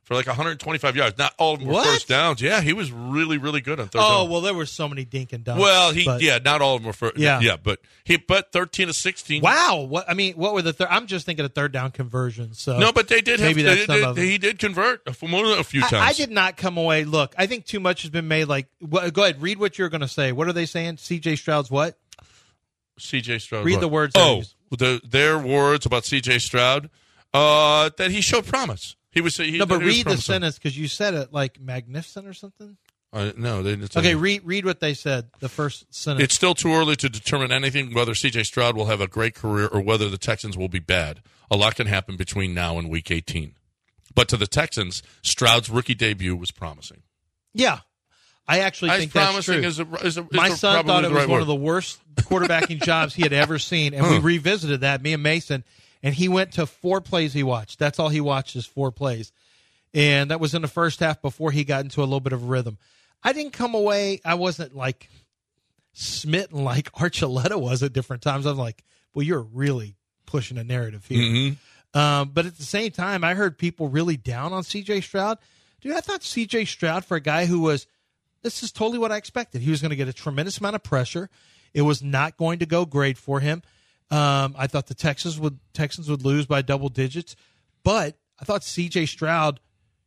Speaker 4: for like one hundred twenty-five yards. Not all of them were
Speaker 2: What?
Speaker 4: first downs. Yeah, he was really, really good on third
Speaker 2: Oh,
Speaker 4: down.
Speaker 2: well, there were so many dink and dunks.
Speaker 4: Well, he
Speaker 2: but-
Speaker 4: yeah, not all of them were first.
Speaker 2: Yeah.
Speaker 4: yeah, but he but thirteen to sixteen.
Speaker 2: Wow. What I mean, what were the third? I'm just thinking of third down conversions. So
Speaker 4: No, but they did have
Speaker 2: maybe
Speaker 4: they
Speaker 2: that's some
Speaker 4: did-
Speaker 2: of them.
Speaker 4: he did convert a, more than a few
Speaker 2: I,
Speaker 4: times.
Speaker 2: I did not come away. Look, I think too much has been made. Like, wh- go ahead, read what you're going to say. What are they saying? C J Stroud's what?
Speaker 4: C J Stroud.
Speaker 2: Read
Speaker 4: what?
Speaker 2: the words.
Speaker 4: Oh, the, their words about C J Stroud. Uh, that he showed promise. He was. He,
Speaker 2: No, but
Speaker 4: he was
Speaker 2: read the
Speaker 4: promising.
Speaker 2: sentence because you said it like magnificent or something.
Speaker 4: Uh, no, they didn't. say
Speaker 2: Okay,
Speaker 4: that.
Speaker 2: read read what they said. The first sentence.
Speaker 4: It's still too early to determine anything whether C J Stroud will have a great career or whether the Texans will be bad. A lot can happen between now and Week eighteen. But to the Texans, Stroud's rookie debut was promising.
Speaker 2: yeah, I actually
Speaker 4: As
Speaker 2: think that's
Speaker 4: promising
Speaker 2: true.
Speaker 4: is a, is a, is
Speaker 2: My
Speaker 4: a,
Speaker 2: son
Speaker 4: probably
Speaker 2: thought it
Speaker 4: the
Speaker 2: was
Speaker 4: right
Speaker 2: one
Speaker 4: word.
Speaker 2: of the worst quarterbacking jobs he had ever seen, and we
Speaker 4: Huh.
Speaker 2: revisited that. Me and Mason, and he went to four plays he watched. That's all he watched is four plays, and that was in the first half before he got into a little bit of a rhythm. I didn't come away. I wasn't like smitten like Archuleta was at different times. I'm like, well, you're really pushing a narrative here.
Speaker 4: Mhm.
Speaker 2: Um, but at the same time, I heard people really down on C J Stroud. Dude, I thought C J Stroud, for a guy who was, this is totally what I expected. He was going to get a tremendous amount of pressure. It was not going to go great for him. Um, I thought the Texans would Texans would lose by double digits, but I thought C J Stroud,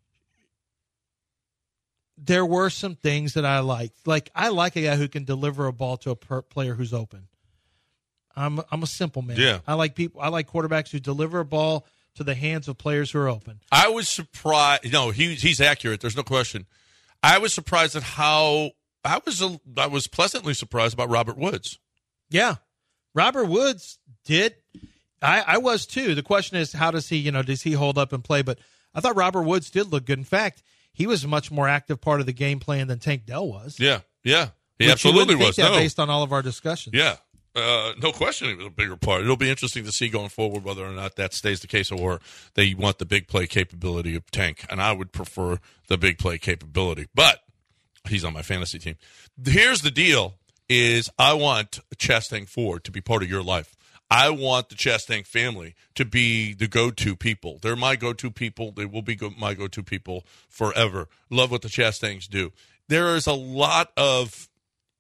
Speaker 2: there were some things that I liked. Like, I like a guy who can deliver a ball to a per- player who's open. I'm I'm a simple man.
Speaker 4: Yeah.
Speaker 2: I like people. I like quarterbacks who deliver a ball to the hands of players who are open.
Speaker 4: I was surprised. No, he, he's accurate. There's no question. I was surprised at how I was. A, I was pleasantly surprised about Robert Woods.
Speaker 2: Yeah, Robert Woods did. I, I was too. The question is, how does he? You know, does he hold up and play? But I thought Robert Woods did look good. In fact, he was a much more active part of the game plan than Tank Dell was.
Speaker 4: Yeah, yeah, he
Speaker 2: Which you
Speaker 4: absolutely
Speaker 2: wouldn't think
Speaker 4: was.
Speaker 2: that
Speaker 4: No,
Speaker 2: based on all of our discussions.
Speaker 4: yeah, uh, no question, he was a bigger part. It'll be interesting to see going forward whether or not that stays the case, or they want the big play capability of Tank, and I would prefer the big play capability. But he's on my fantasy team. Here's the deal: is I want Chastang Ford to be part of your life. I want the Chastang family to be the go-to people. They're my go-to people. They will be go- my go-to people forever. Love what the Chastangs do. There is a lot of,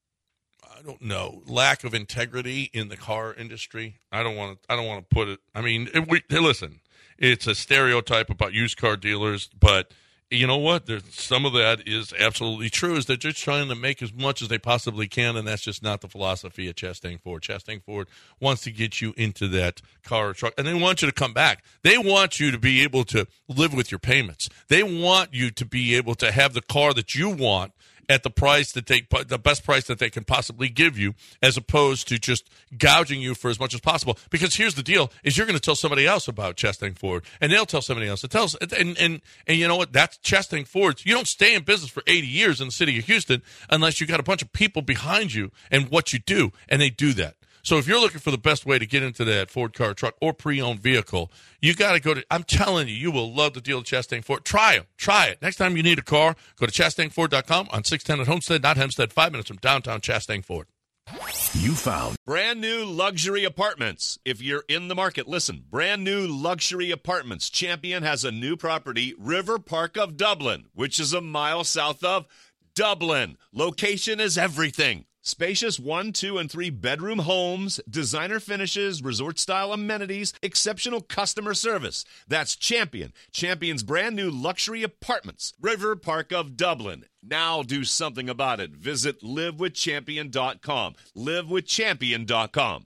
Speaker 4: I don't know, lack of integrity in the car industry. I don't want to. I don't want to put it. I mean, it, we, hey, listen, it's a stereotype about used car dealers, but you know what? There's some of that is absolutely true. Is they're just trying to make as much as they possibly can, and that's just not the philosophy at Chastang Ford. Chastang Ford wants to get you into that car or truck, and they want you to come back. They want you to be able to live with your payments. They want you to be able to have the car that you want at the price that they, the best price that they can possibly give you, as opposed to just gouging you for as much as possible. Because here's the deal: is you're going to tell somebody else about Chastang Ford, and they'll tell somebody else. It tells, and and and you know what? That's Chastang Ford. You don't stay in business for eighty years in the city of Houston unless you got a bunch of people behind you and what you do, and they do that. So if you're looking for the best way to get into that Ford car, truck, or pre-owned vehicle, you got to go to, I'm telling you, you will love the deal at Chastang Ford. Try them. Try it. Next time you need a car, go to Chastang Ford dot com on six ten at Homestead, not Hempstead, five minutes from downtown Chastang Ford.
Speaker 3: You found
Speaker 1: Brand new luxury apartments. If you're in the market, listen. Brand new luxury apartments. Champion has a new property, River Park of Dublin, which is a mile south of Dublin. Location is everything. Spacious one, two, and three bedroom homes, designer finishes, resort-style amenities, exceptional customer service. That's Champion. Champion's brand new luxury apartments. River Park of Dublin. Now do something about it. Visit live with champion dot com. live with champion dot com.